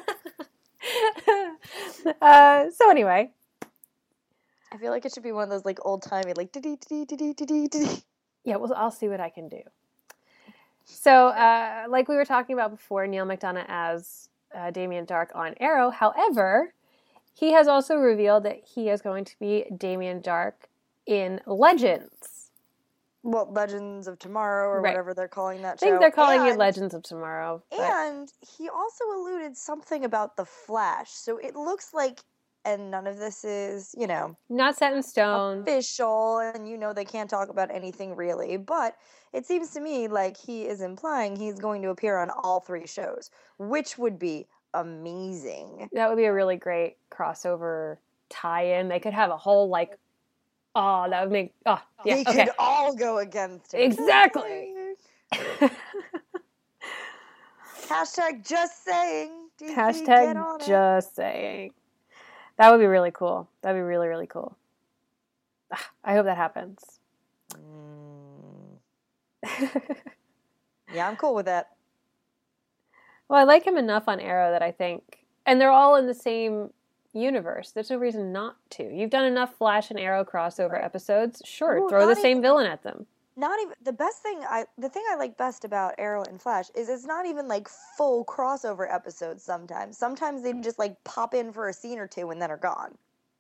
So anyway. I feel like it should be one of those, like, old-timey, like, dee-dee-dee-dee-dee-dee-dee. Yeah, well, I'll see what I can do. So, like we were talking about before, Neil McDonough as Damien Darhk on Arrow. However, he has also revealed that he is going to be Damien Darhk in Legends. Well, Legends of Tomorrow, or whatever they're calling that show. I think they're calling it Legends of Tomorrow. But... And he also alluded something about The Flash. So it looks like, and none of this is, not set in stone. Official, and they can't talk about anything really. But it seems to me like he is implying he's going to appear on all 3 shows, which would be amazing. That would be a really great crossover tie-in. They could have a whole, that would make... Oh, yeah, they could all go against it. Exactly. Hashtag just saying. DC, Hashtag just saying. That would be really cool. That would be really, really cool. I hope that happens. Yeah, I'm cool with that. Well, I like him enough on Arrow that I think... And they're all in the same universe. There's no reason not to. You've done enough Flash and Arrow crossover episodes. Sure, throw the same villain at them. Not even the thing I like best about Arrow and Flash is it's not even like full crossover episodes sometimes. Sometimes they just like pop in for a scene or two and then are gone.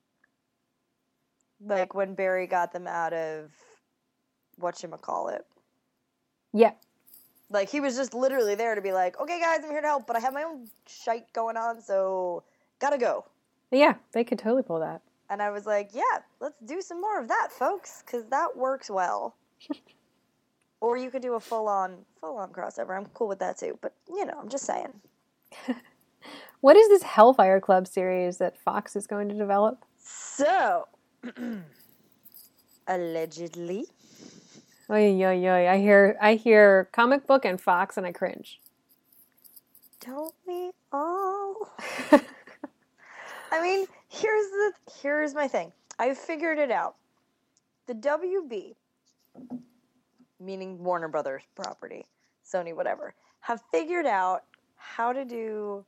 Like when Barry got them out of whatchamacallit. Yeah. Like he was just literally there to be like, okay guys, I'm here to help, but I have my own shite going on, so gotta go. Yeah, they could totally pull that. And I was like, yeah, let's do some more of that, folks, because that works well. Or you could do a full-on crossover. I'm cool with that too. But, I'm just saying. What is this Hellfire Club series that Fox is going to develop? So, allegedly. Oy, oy, oy. I hear comic book and Fox and I cringe. Don't we all? I mean, here's my thing. I figured it out. The WB, meaning Warner Brothers property, Sony, whatever, have figured out how to do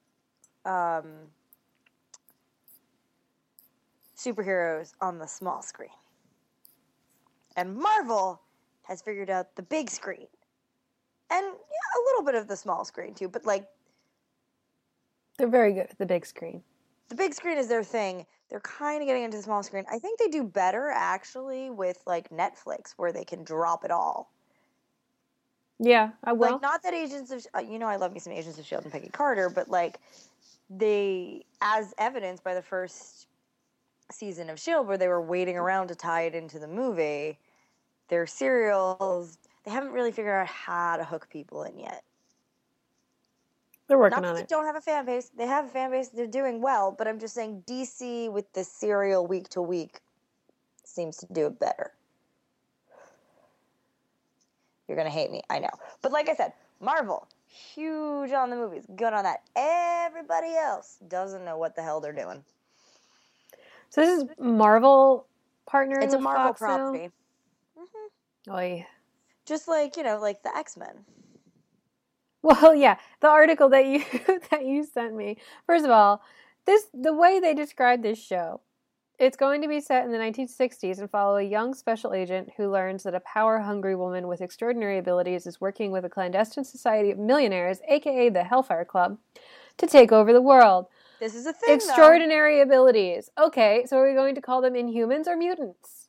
superheroes on the small screen. And Marvel has figured out the big screen. And a little bit of the small screen too, but they're very good at the big screen. The big screen is their thing. They're kind of getting into the small screen. I think they do better, actually, with, Netflix, where they can drop it all. Yeah, I will. Not that Agents of... I love me some Agents of S.H.I.E.L.D. and Peggy Carter, but, they, as evidenced by the first season of S.H.I.E.L.D., where they were waiting around to tie it into the movie, their serials, they haven't really figured out how to hook people in yet. They're working on it. Not that they don't have a fan base. They have a fan base. They're doing well. But I'm just saying DC with the serial week to week seems to do it better. You're going to hate me. I know. But like I said, Marvel, huge on the movies. Good on that. Everybody else doesn't know what the hell they're doing. So this is Marvel partnering It's a with Marvel Fox property. Now? Mm-hmm. Oy. Just like the X-Men. Well, yeah, the article that you sent me. First of all, The way they describe this show, it's going to be set in the 1960s and follow a young special agent who learns that a power-hungry woman with extraordinary abilities is working with a clandestine society of millionaires, aka the Hellfire Club, to take over the world. This is a thing, Extraordinary abilities. Okay, so are we going to call them Inhumans or mutants?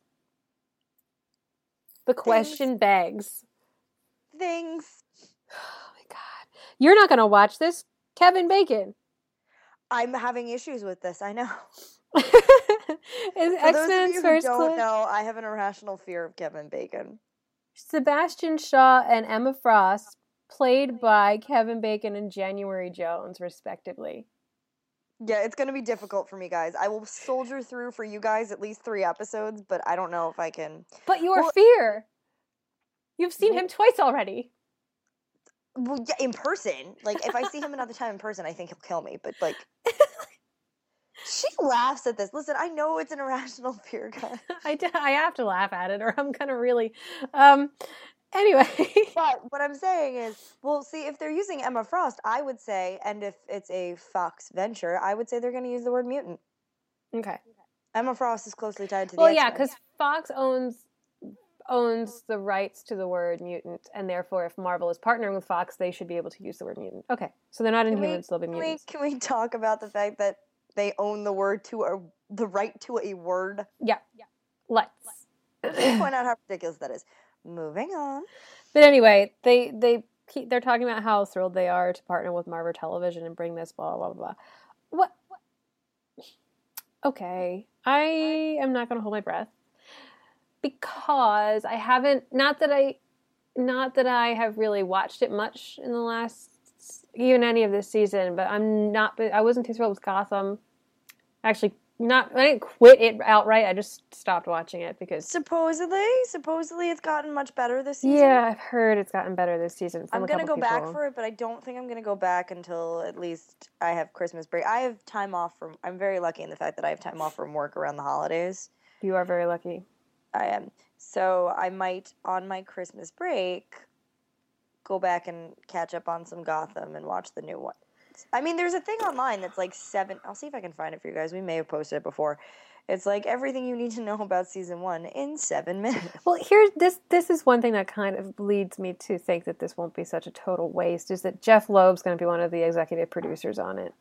The question begs. Things. Oh my god. You're not going to watch this, Kevin Bacon. I'm having issues with this, I know. Is For X-Men's those of you who first don't clip? know, I have an irrational fear of Kevin Bacon. Sebastian Shaw and Emma Frost, played by Kevin Bacon and January Jones, respectively. Yeah, it's going to be difficult for me, guys. I will soldier through for you guys at least 3 episodes, but I don't know if I can. But your fear! You've seen him twice already. Well, yeah, in person. Like, if I see him another time in person, I think he'll kill me. But, like, she laughs at this. Listen, I know it's an irrational fear, guys. I have to laugh at it, or I'm gonna really. Anyway. But what I'm saying is, well, see, if they're using Emma Frost, I would say, and if it's a Fox venture, I would say they're going to use the word mutant. Okay. Emma Frost is closely tied to the Well, yeah, X-Men. because Fox owns the rights to the word mutant, and therefore, if Marvel is partnering with Fox, they should be able to use the word mutant. Okay, so they're not Inhumans; they'll be mutants. Can we talk about the fact that they own the word the right to a word? Yeah. Let's point out how ridiculous that is. Moving on. But anyway, they're talking about how thrilled they are to partner with Marvel Television and bring this blah blah blah. What? Okay, I am not going to hold my breath because I haven't. Not that I have really watched it much in the last, even any of this season. But I wasn't too thrilled with Gotham. Actually, I didn't quit it outright. I just stopped watching it because supposedly it's gotten much better this season. Yeah, I've heard it's gotten better this season. I'm gonna go back for it, but I don't think I'm gonna go back until at least I have Christmas break. I have time off from. I'm very lucky in the fact that I have time off from work around the holidays. You are very lucky. I am. So I might, on my Christmas break, go back and catch up on some Gotham and watch the new one. I mean, there's a thing online that's like 7. I'll see if I can find it for you guys. We may have posted it before. It's like everything you need to know about season 1 in 7 minutes. Well, this is one thing that kind of leads me to think that this won't be such a total waste, is that Jeff Loeb's going to be one of the executive producers on it.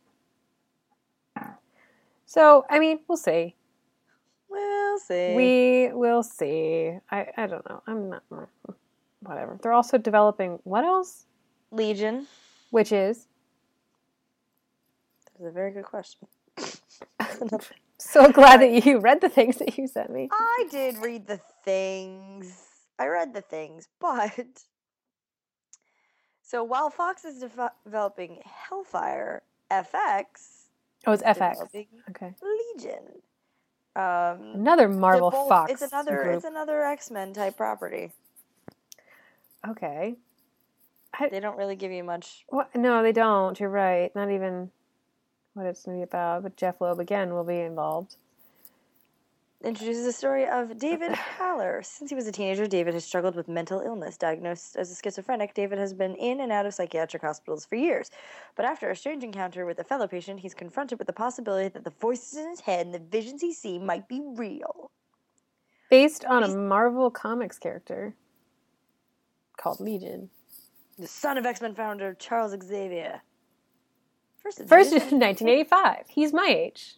So, I mean, we'll see. We'll see. We will see. I don't know. I'm not... Whatever. They're also developing... What else? Legion. Which is? That's a very good question. So glad that you read the things that you sent me. I did read the things. I read the things, but... So while Fox is developing Hellfire, FX... Oh, it's FX. Okay. Legion. Another Marvel Fox. It's another X-Men type property. Okay. They don't really give you much. No, they don't. You're right. Not even what it's going to be about. But Jeff Loeb, again, will be involved. Introduces the story of David Haller. Since he was a teenager, David has struggled with mental illness. Diagnosed as a schizophrenic, David has been in and out of psychiatric hospitals for years. But after a strange encounter with a fellow patient, he's confronted with the possibility that the voices in his head and the visions he sees might be real. Based on a Marvel Comics character called Legion. The son of X-Men founder Charles Xavier. First in 1985. He's my age.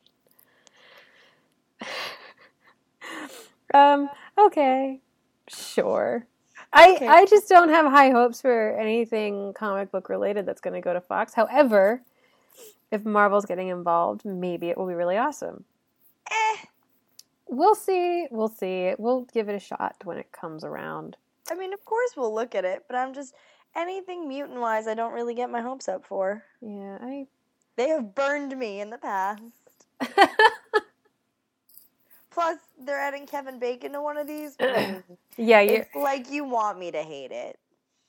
Okay. Sure. Okay. I just don't have high hopes for anything comic book related that's going to go to Fox. However, if Marvel's getting involved, maybe it will be really awesome. We'll see. We'll give it a shot when it comes around. I mean, of course we'll look at it, but I'm just... Anything mutant-wise, I don't really get my hopes up for. Yeah, They have burned me in the past. Plus, they're adding Kevin Bacon to one of these. Yeah, it's like you want me to hate it.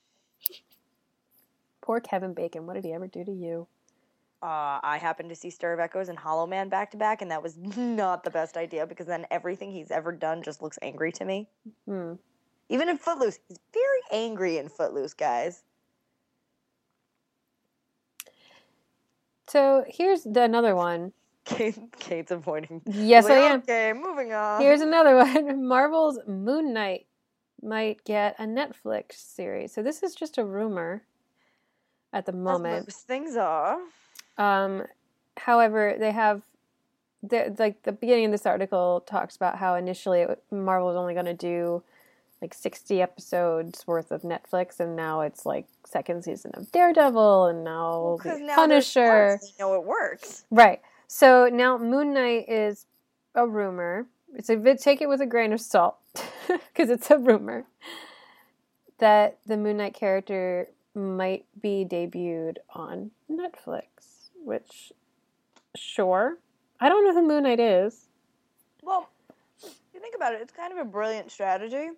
Poor Kevin Bacon. What did he ever do to you? I happened to see Stir of Echoes and Hollow Man back-to-back, and that was not the best idea, because then everything he's ever done just looks angry to me. Even in Footloose. He's very angry in Footloose, guys. So here's another one. Kate's avoiding. Yes, She's like, I am. Okay, moving on. Here's another one. Marvel's Moon Knight might get a Netflix series. So this is just a rumor at the moment. As most things are. However, they have the beginning of this article talks about how initially Marvel was only going to do like 60 episodes worth of Netflix, and now it's like second season of Daredevil, and now the Punisher. You know it works. Right. So now Moon Knight is a rumor. Take it with a grain of salt, because it's a rumor that the Moon Knight character might be debuted on Netflix. Which, sure. I don't know who Moon Knight is. Well, if you think about it, it's kind of a brilliant strategy.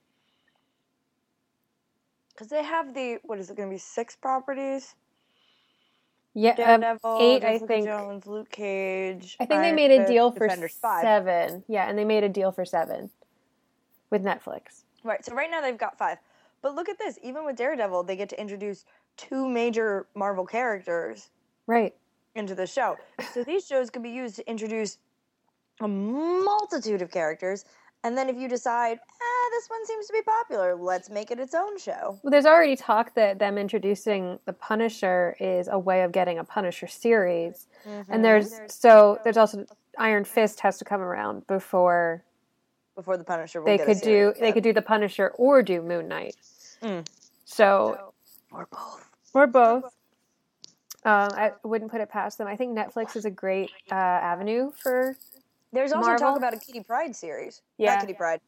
Because they have what is it going to be, 6 properties? Yeah, Daredevil, 8, Jessica I think. Jones, Luke Cage. I think they made a deal for 7. Yeah, and they made a deal for 7 with Netflix. Right, so right now they've got 5. But look at this. Even with Daredevil, they get to introduce 2 major Marvel characters into the show. So these shows could be used to introduce a multitude of characters. And then if you decide, this one seems to be popular, let's make it its own show. Well, there's already talk that them introducing the Punisher is a way of getting a Punisher series. Mm-hmm. And there's also Iron Fist has to come around before the Punisher will they could do the Punisher or do Moon Knight. So or both. Or both. I wouldn't put it past them. I think Netflix is a great avenue for There's also Marvel. talk about a Kitty Pryde series. Yeah. Not Kitty Pryde.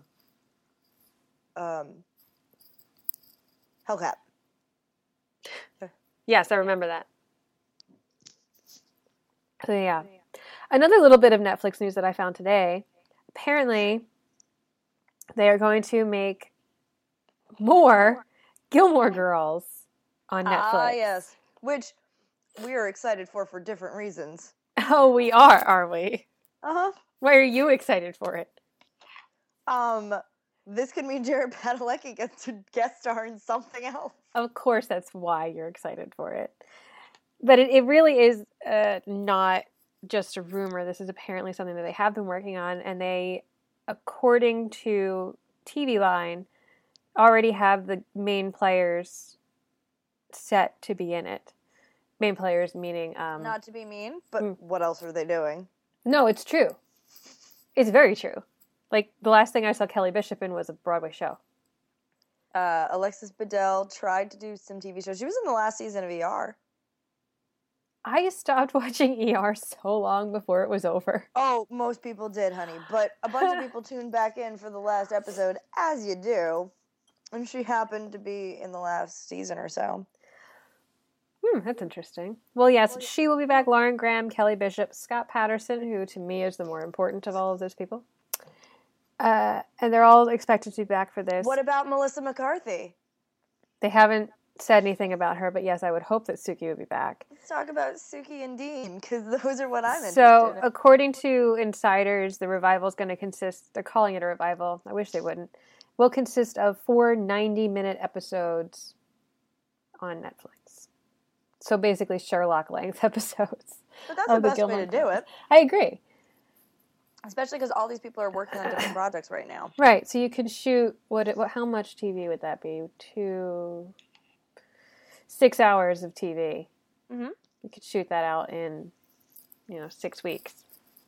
Hellcat. Yes, I remember that. So yeah. Another little bit of Netflix news that I found today. Apparently, they are going to make more Gilmore Girls on Netflix. Ah, yes. Which we are excited for different reasons. Oh, we are we? Uh-huh. Why are you excited for it? This could mean Jared Padalecki gets to guest star in something else. Of course, that's why you're excited for it. But it really is not just a rumor. This is apparently something that they have been working on, and they, according to TV Line, already have the main players set to be in it. Main players meaning... Not to be mean, but what else are they doing? No, it's true. It's very true. Like, the last thing I saw Kelly Bishop in was a Broadway show. Alexis Bledel tried to do some TV shows. She was in the last season of ER. I stopped watching ER so long before it was over. Oh, most people did, honey. But a bunch of people tuned back in for the last episode, as you do. And she happened to be in the last season or so. That's interesting. Well, yes, she will be back. Lauren Graham, Kelly Bishop, Scott Patterson, who to me is the more important of all of those people. And they're all expected to be back for this. What about Melissa McCarthy? They haven't said anything about her, but yes, I would hope that Suki would be back. Let's talk about Suki and Dean, because those are what I'm interested So, in. according to insiders, the revival is going to consist, they're calling it a revival, I wish they wouldn't, will consist of 4 90-minute episodes on Netflix. So basically Sherlock-length episodes. But that's the best way to do it. I agree. Especially because all these people are working on different projects right now. Right, so you could shoot, how much TV would that be? 6 hours of TV. Mm-hmm. You could shoot that out in, 6 weeks.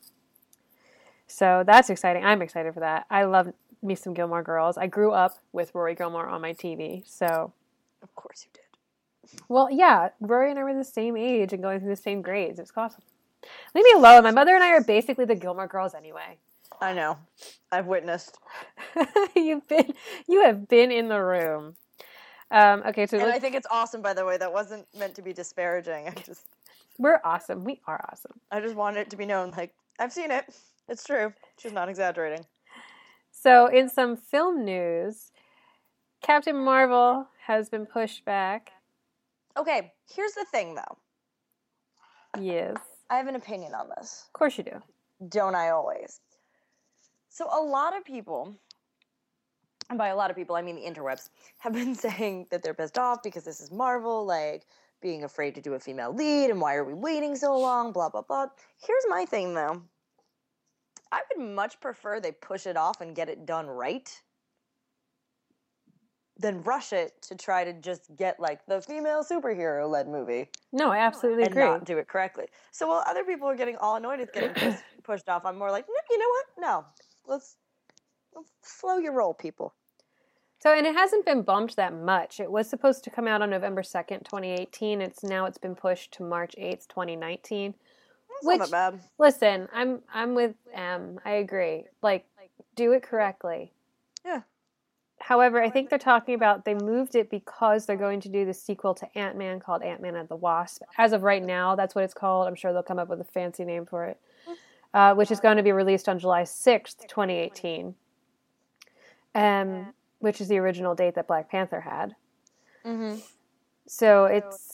So that's exciting. I'm excited for that. I love me some Gilmore Girls. I grew up with Rory Gilmore on my TV, so. Of course you did. Well, yeah, Rory and I were the same age and going through the same grades. It was awesome. Leave me alone. My mother and I are basically the Gilmore Girls anyway. I know. I've witnessed. You have been in the room. Okay, so I think it's awesome, by the way. That wasn't meant to be disparaging. We're awesome. We are awesome. I just wanted it to be known. Like, I've seen it. It's true. She's not exaggerating. So, in some film news, Captain Marvel has been pushed back. Okay, here's the thing, though. Yes. I have an opinion on this. Of course you do. Don't I always? So a lot of people, and by a lot of people I mean the interwebs, have been saying that they're pissed off because this is Marvel, like, being afraid to do a female lead, and why are we waiting so long, blah, blah, blah. Here's my thing, though. I would much prefer they push it off and get it done right than rush it to try to just get, like, the female superhero-led movie. No, I absolutely agree. And not do it correctly. So while other people are getting all annoyed at getting pushed off, I'm more like, no, you know what? No. Let's slow your roll, people. So, and it hasn't been bumped that much. It was supposed to come out on November 2nd, 2018. It's been pushed to March 8th, 2019. That's not that bad. Listen, I'm with Em. I agree. Like, do it correctly. Yeah. However, I think they're talking about they moved it because they're going to do the sequel to Ant-Man called Ant-Man and the Wasp. As of right now, that's what it's called. I'm sure they'll come up with a fancy name for it, which is going to be released on July 6th, 2018, which is the original date that Black Panther had. Mm-hmm. So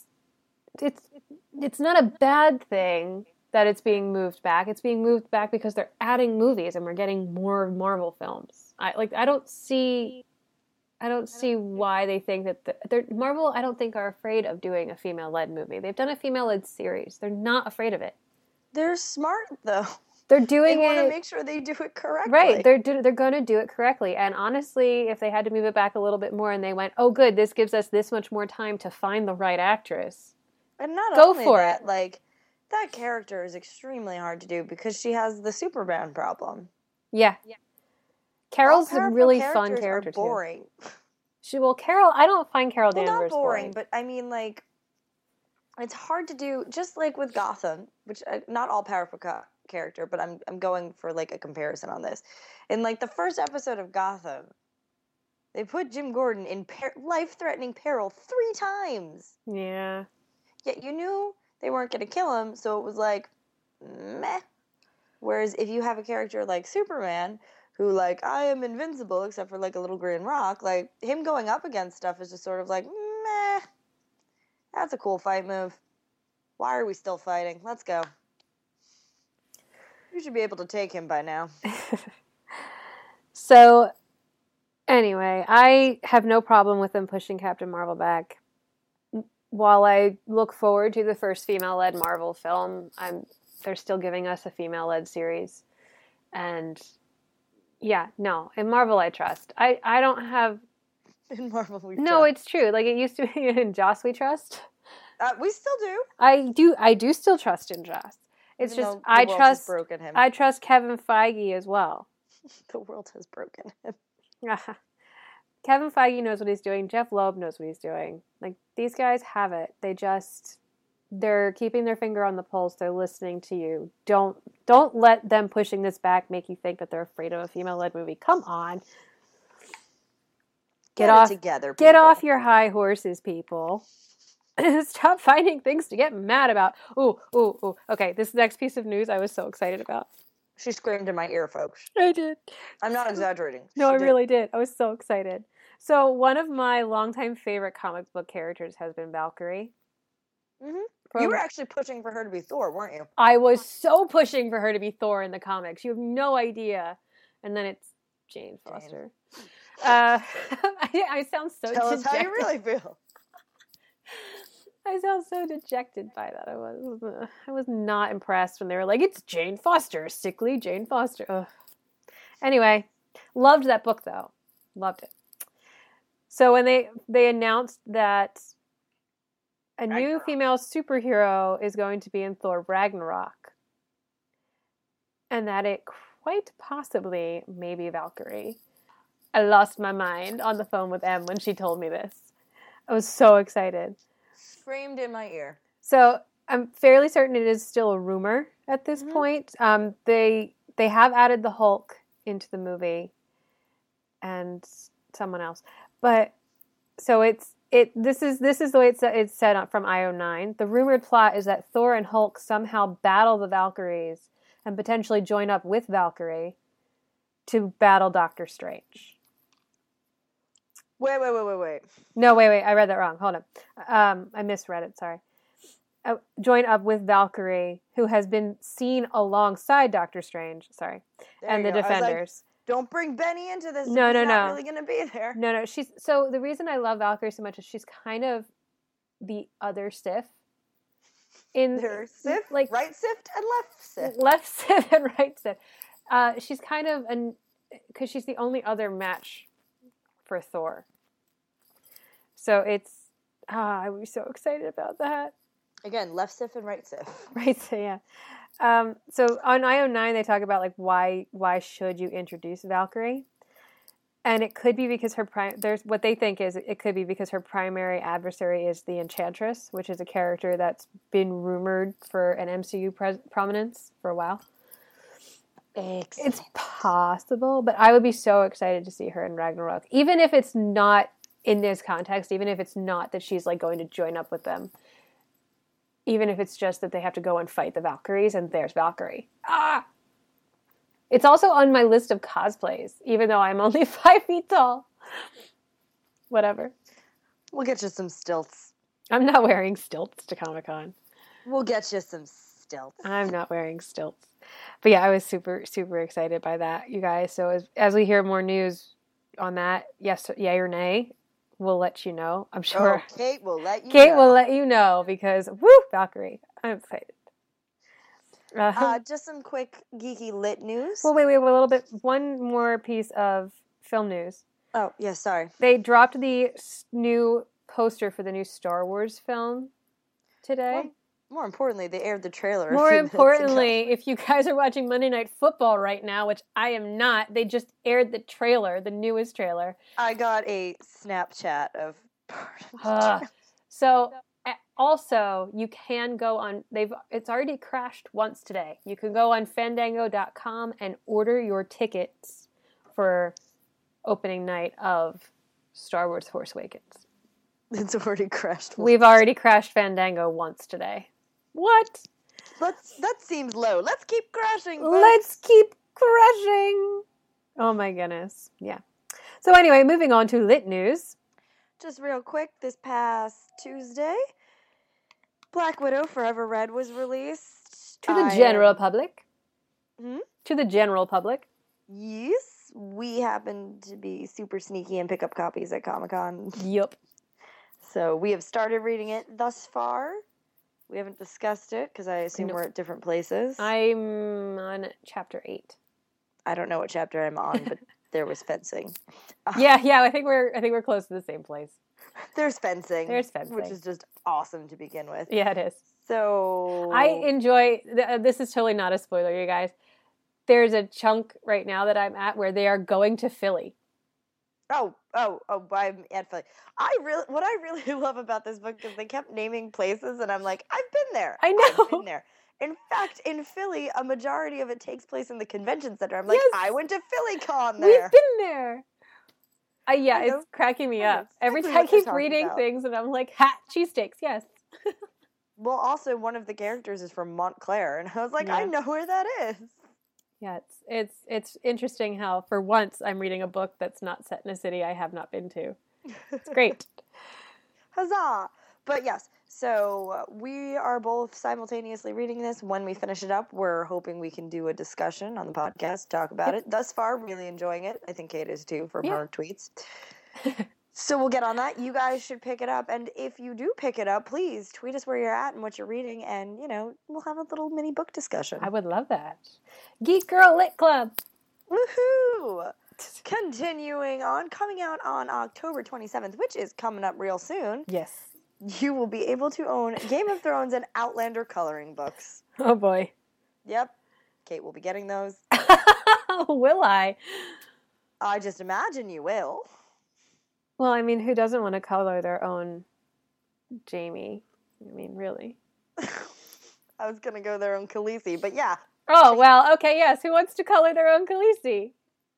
it's not a bad thing that it's being moved back. It's being moved back because they're adding movies and we're getting more Marvel films. I don't see why they think that Marvel, I don't think, are afraid of doing a female-led movie. They've done a female-led series. They're not afraid of it. They're smart, though. They're doing it. They want to make sure they do it correctly. Right. They're going to do it correctly. And honestly, if they had to move it back a little bit more and they went, oh, good, this gives us this much more time to find the right actress. And not go only for that, it. Like, that character is extremely hard to do because she has the Superman problem. Yeah. Carol's All a really powerful fun character, are boring. Too. Carol, I don't find Carol Well, Danvers not boring, but I mean, like, it's hard to do, just like with Gotham, which, not all powerful character, but I'm going for, like, a comparison on this. In, like, the first episode of Gotham, they put Jim Gordon in life-threatening peril 3 times. Yeah. Yet you knew they weren't going to kill him, so it was like, meh. Whereas if you have a character like Superman, who, like, I am invincible except for, like, a little green rock, like, him going up against stuff is just sort of like, meh. That's a cool fight move. Why are we still fighting? Let's go. You should be able to take him by now. So, anyway, I have no problem with them pushing Captain Marvel back. While I look forward to the first female-led Marvel film, they're still giving us a female-led series. And, yeah, no. In Marvel, I trust. I don't have... In Marvel, we No, trust. it's true. Like, it used to be in Joss, we trust. We still do. I do still trust in Joss. It's Even just, though the world has broken him. I trust Kevin Feige as well. The world has broken him. Kevin Feige knows what he's doing. Jeff Loeb knows what he's doing. Like, these guys have it. They're keeping their finger on the pulse. They're listening to you. Don't let them pushing this back make you think that they're afraid of a female-led movie. Come on. Get off your high horses, people. Stop finding things to get mad about. Ooh. Okay, this next piece of news I was so excited about. She screamed in my ear, folks. I did. I'm not exaggerating. No, I really did. I was so excited. So one of my longtime favorite comic book characters has been Valkyrie. Mm-hmm. You were actually pushing for her to be Thor, weren't you? I was so pushing for her to be Thor in the comics. You have no idea. And then it's Jane Foster. I sound so Tell dejected. us how you really feel. I sound so dejected by that. I was not impressed when they were like, it's Jane Foster, sickly Jane Foster. Ugh. Anyway, loved that book though. Loved it. So when they announced that a new female superhero is going to be in Thor Ragnarok, and that it quite possibly may be Valkyrie, I lost my mind on the phone with Em when she told me this. I was so excited. Screamed in my ear. So I'm fairly certain it is still a rumor at this point. They have added the Hulk into the movie and someone else, but so this is the way it's said from IO9. The rumored plot is that Thor and Hulk somehow battle the Valkyries and potentially join up with Valkyrie to battle Doctor Strange. Wait. No, wait. I read that wrong. Hold on. I misread it. Sorry. Join up with Valkyrie, who has been seen alongside Doctor Strange. Sorry. And the Defenders. Don't bring Benny into this. No. He's not really going to be there. No. So the reason I love Valkyrie so much is she's kind of the other Sif. There's Sif, like right Sif, and left Sif. Left Sif and right Sif. She's kind of because she's the only other match for Thor. So it's I was so excited about that. Again, left Sif and right Sif. Right, so yeah. So on IO9 they talk about like why should you introduce Valkyrie? And it could be because there's what they think is it could be because her primary adversary is the Enchantress, which is a character that's been rumored for an MCU prominence for a while. Excellent. It's possible, but I would be so excited to see her in Ragnarok, even if it's not in this context, even if it's not that she's like going to join up with them, even if it's just that they have to go and fight the Valkyries and there's Valkyrie. It's also on my list of cosplays, even though I'm only 5 feet tall. Whatever. We'll get you some stilts. I'm not wearing stilts to Comic-Con. We'll get you some stilts. I'm not wearing stilts. But yeah, I was super, super excited by that, you guys. So as we hear more news on that, yes, yay or nay, we'll let you know. I'm sure. Oh, Kate will let you know. Kate will let you know because, woo, Valkyrie. I'm excited. Just some quick geeky lit news. Well, wait, a little bit. One more piece of film news. Oh, yeah, sorry. They dropped the new poster for the new Star Wars film today. Well, more importantly, they aired the trailer. More importantly, if you guys are watching Monday Night Football right now, which I am not, they just aired the trailer, the newest trailer. I got a Snapchat of So also, you can go on, it's already crashed once today. You can go on Fandango.com and order your tickets for opening night of Star Wars Force Awakens. It's already crashed once. We've already crashed Fandango once today. What? That seems low. Let's keep crashing. Folks. Let's keep crashing. Oh my goodness. Yeah. So anyway, moving on to lit news. Just real quick, this past Tuesday, Black Widow Forever Red was released. To the general public. Hmm? To the general public. Yes. We happen to be super sneaky and pick up copies at Comic-Con. Yup. So we have started reading it thus far. We haven't discussed it because I assume we're at different places. I'm on chapter 8. I don't know what chapter I'm on, but there was fencing. Yeah. I think we're close to the same place. There's fencing. Which is just awesome to begin with. Yeah, it is. So I enjoy. This is totally not a spoiler, you guys. There's a chunk right now that I'm at where they are going to Philly. Oh! I'm at Philly. What I really love about this book is they kept naming places, and I'm like, I've been there. I know. I've been there. In fact, in Philly, a majority of it takes place in the convention center. I'm like, Yes. I went to PhillyCon there. We've been there. Yeah, it's cracking me up. Every time I what they're keep talking reading about. things, and I'm like, ha, cheesesteaks, yes. Well, also one of the characters is from Montclair, and I was like, Yeah. I know where that is. Yeah, it's interesting how for once I'm reading a book that's not set in a city I have not been to. It's great. Huzzah! But yes, so we are both simultaneously reading this. When we finish it up, we're hoping we can do a discussion on the podcast, talk about it. Thus far, really enjoying it. I think Kate is too from her tweets. So we'll get on that. You guys should pick it up. And if you do pick it up, please tweet us where you're at and what you're reading. And, we'll have a little mini book discussion. I would love that. Geek Girl Lit Club. Woohoo! Continuing on, coming out on October 27th, which is coming up real soon. Yes. You will be able to own Game of Thrones and Outlander coloring books. Oh boy. Yep. Kate will be getting those. Will I? I just imagine you will. Well, I mean, who doesn't want to color their own Jamie? I mean, really? I was going to go their own Khaleesi, but yeah. Oh, well, okay, yes. Who wants to color their own Khaleesi?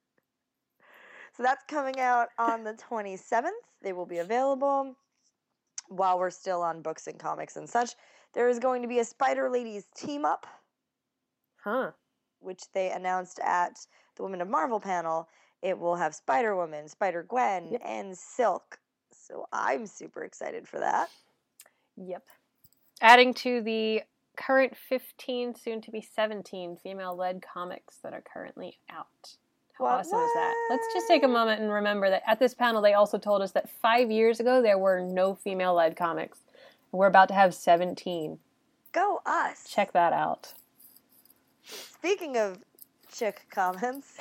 So that's coming out on the 27th. They will be available while we're still on books and comics and such. There is going to be a Spider Ladies team up. Huh. Which they announced at the Women of Marvel panel. It will have Spider-Woman, Spider-Gwen, and Silk. So I'm super excited for that. Yep. Adding to the current 15, soon to be 17 female-led comics that are currently out. How awesome is that? Let's just take a moment and remember that at this panel they also told us that 5 years ago there were no female-led comics. We're about to have 17. Go us. Check that out. Speaking of chick comics,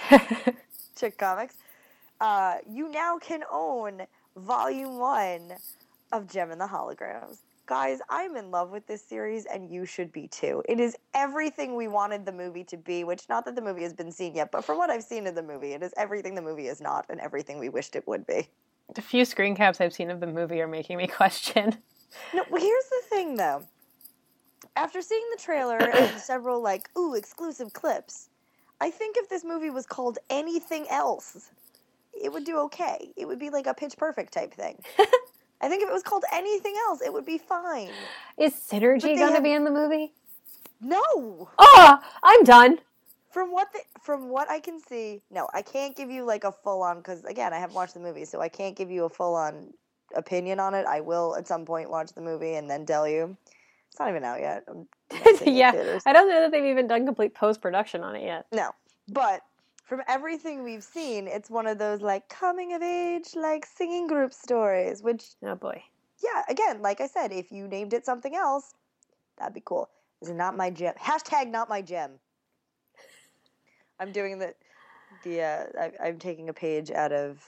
you now can own Volume 1 of Gem and the Holograms. Guys, I'm in love with this series, and you should be too. It is everything we wanted the movie to be, which, not that the movie has been seen yet, but from what I've seen of the movie, it is everything the movie is not and everything we wished it would be. The few screen caps I've seen of the movie are making me question. No, here's the thing, though. After seeing the trailer and several, exclusive clips, I think if this movie was called anything else, it would do okay. It would be like a Pitch Perfect type thing. I think if it was called anything else, it would be fine. Is Synergy going to be in the movie? No! Oh, I'm done. From what I can see, no, I can't give you like a full-on, because again, I haven't watched the movie, so I can't give you a full-on opinion on it. I will at some point watch the movie and then tell you. It's not even out yet. Yeah, I don't know that they've even done complete post-production on it yet. No, but from everything we've seen, it's one of those like coming-of-age, like singing group stories, which, oh boy. Yeah, again, like I said, if you named it something else, that'd be cool. This is not my gem. # not my gem. I'm doing I'm taking a page out of,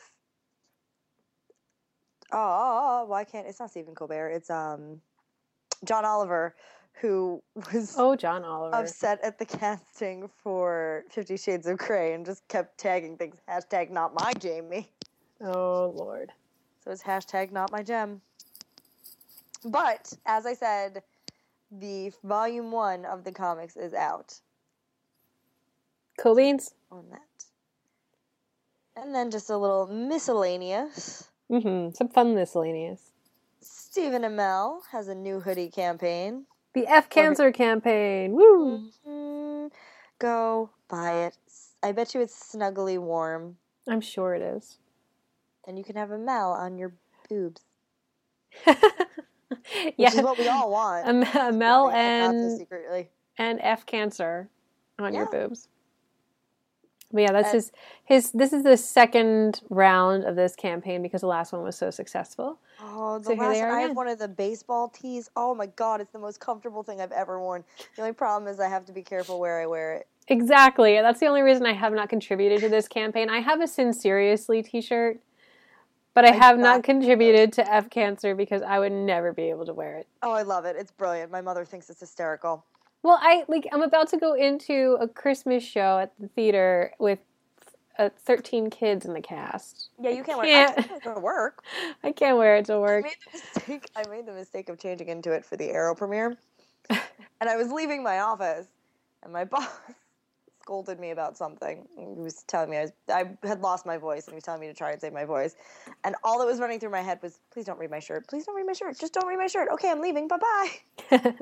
why can't, it's not Stephen Colbert, it's, John Oliver, who was John Oliver. upset at the casting for 50 Shades of Grey and just kept tagging things, # not my Jamie. Oh, Lord. So it's # not my gem. But, as I said, the Volume 1 of the comics is out. Cool beans. On that. And then just a little miscellaneous. Some fun miscellaneous. Stephen Amell has a new hoodie campaign. The F Cancer campaign. Woo! Mm-hmm. Go buy it. I bet you it's snuggly warm. I'm sure it is. And you can have a Mel on your boobs. Yeah. Which is what we all want. A Mel secretly. And F Cancer on your boobs. But yeah, that's this is the second round of this campaign because the last one was so successful. Oh, the last one, I have one of the baseball tees. Oh my God, it's the most comfortable thing I've ever worn. The only problem is I have to be careful where I wear it. Exactly. That's the only reason I have not contributed to this campaign. I have a Sin Seriously t-shirt, but I have not contributed to F Cancer because I would never be able to wear it. Oh, I love it. It's brilliant. My mother thinks it's hysterical. Well, I'm about to go into a Christmas show at the theater with 13 kids in the cast. Yeah, you can't wear it. I can't wear it to work. I can't wear it to work. I made the mistake of changing into it for the Arrow premiere. And I was leaving my office, and my boss scolded me about something. He was telling me I had lost my voice, and he was telling me to try and save my voice. And all that was running through my head was, please don't read my shirt. Please don't read my shirt. Just don't read my shirt. Okay, I'm leaving. Bye-bye.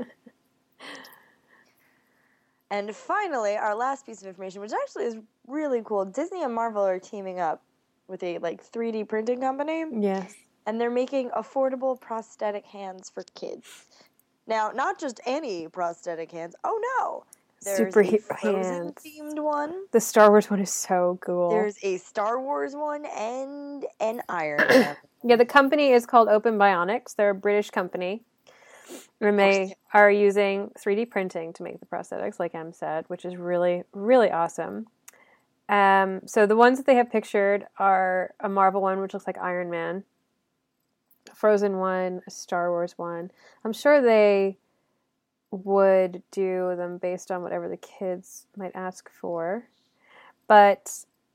And finally, our last piece of information, which actually is really cool. Disney and Marvel are teaming up with a 3D printing company. Yes. And they're making affordable prosthetic hands for kids. Now, not just any prosthetic hands. Oh no! There's Superhero a Frozen themed one. The Star Wars one is so cool. There's a Star Wars one and an Iron Man. Yeah, the company is called Open Bionics. They're a British company. And they are using 3D printing to make the prosthetics, like Em said, which is really, really awesome. So the ones that they have pictured are a Marvel one, which looks like Iron Man, a Frozen one, a Star Wars one. I'm sure they would do them based on whatever the kids might ask for. But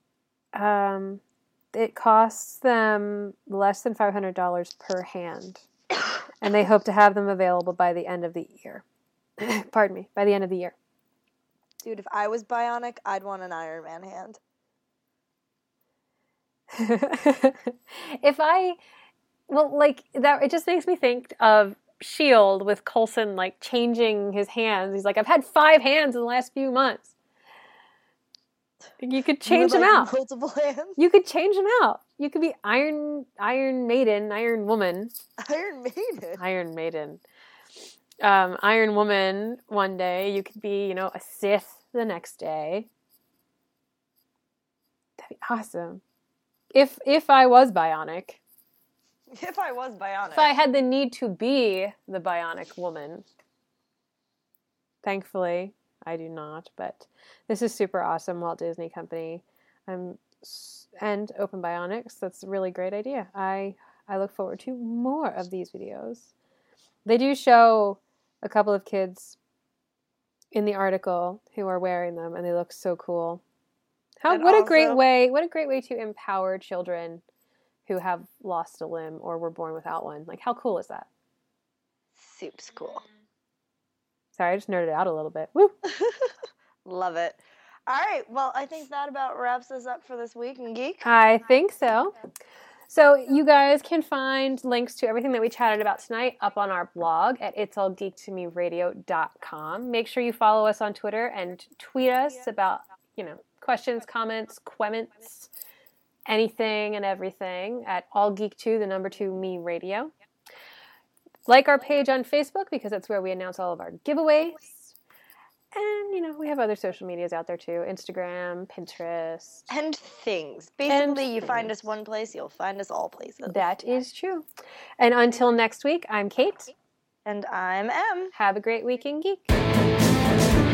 it costs them less than $500 per hand. And they hope to have them available by the end of the year. Pardon me, by the end of the year. Dude, if I was bionic, I'd want an Iron Man hand. It just makes me think of S.H.I.E.L.D. with Coulson, changing his hands. He's like, I've had 5 hands in the last few months. You could change them out. Multiple hands? You could change them out. You could be Iron Maiden, Iron Woman. Iron Maiden? Iron Maiden. Iron Woman one day. You could be, a Sith the next day. That'd be awesome. If I was bionic. If I was bionic. If I had the need to be the bionic woman. Thankfully, I do not, but this is super awesome, Walt Disney Company. And Open Bionics. That's a really great idea. I look forward to more of these videos. They do show a couple of kids in the article who are wearing them, and they look so cool. What a great way to empower children who have lost a limb or were born without one. Like, how cool is that? Super cool. Sorry, I just nerded out a little bit. Woo! Love it. All right, well, I think that about wraps us up for this week in Geek. I think so. So you guys can find links to everything that we chatted about tonight up on our blog at itsallgeektomeradio.com. Make sure you follow us on Twitter and tweet us about, questions, comments, quements, anything and everything at allgeek2, the number 2 me radio. Like our page on Facebook because that's where we announce all of our giveaways. And, we have other social medias out there too. Instagram, Pinterest. And things. Basically, you find us one place, you'll find us all places. That is true. And until next week, I'm Kate. And I'm Em. Have a great week in Geek.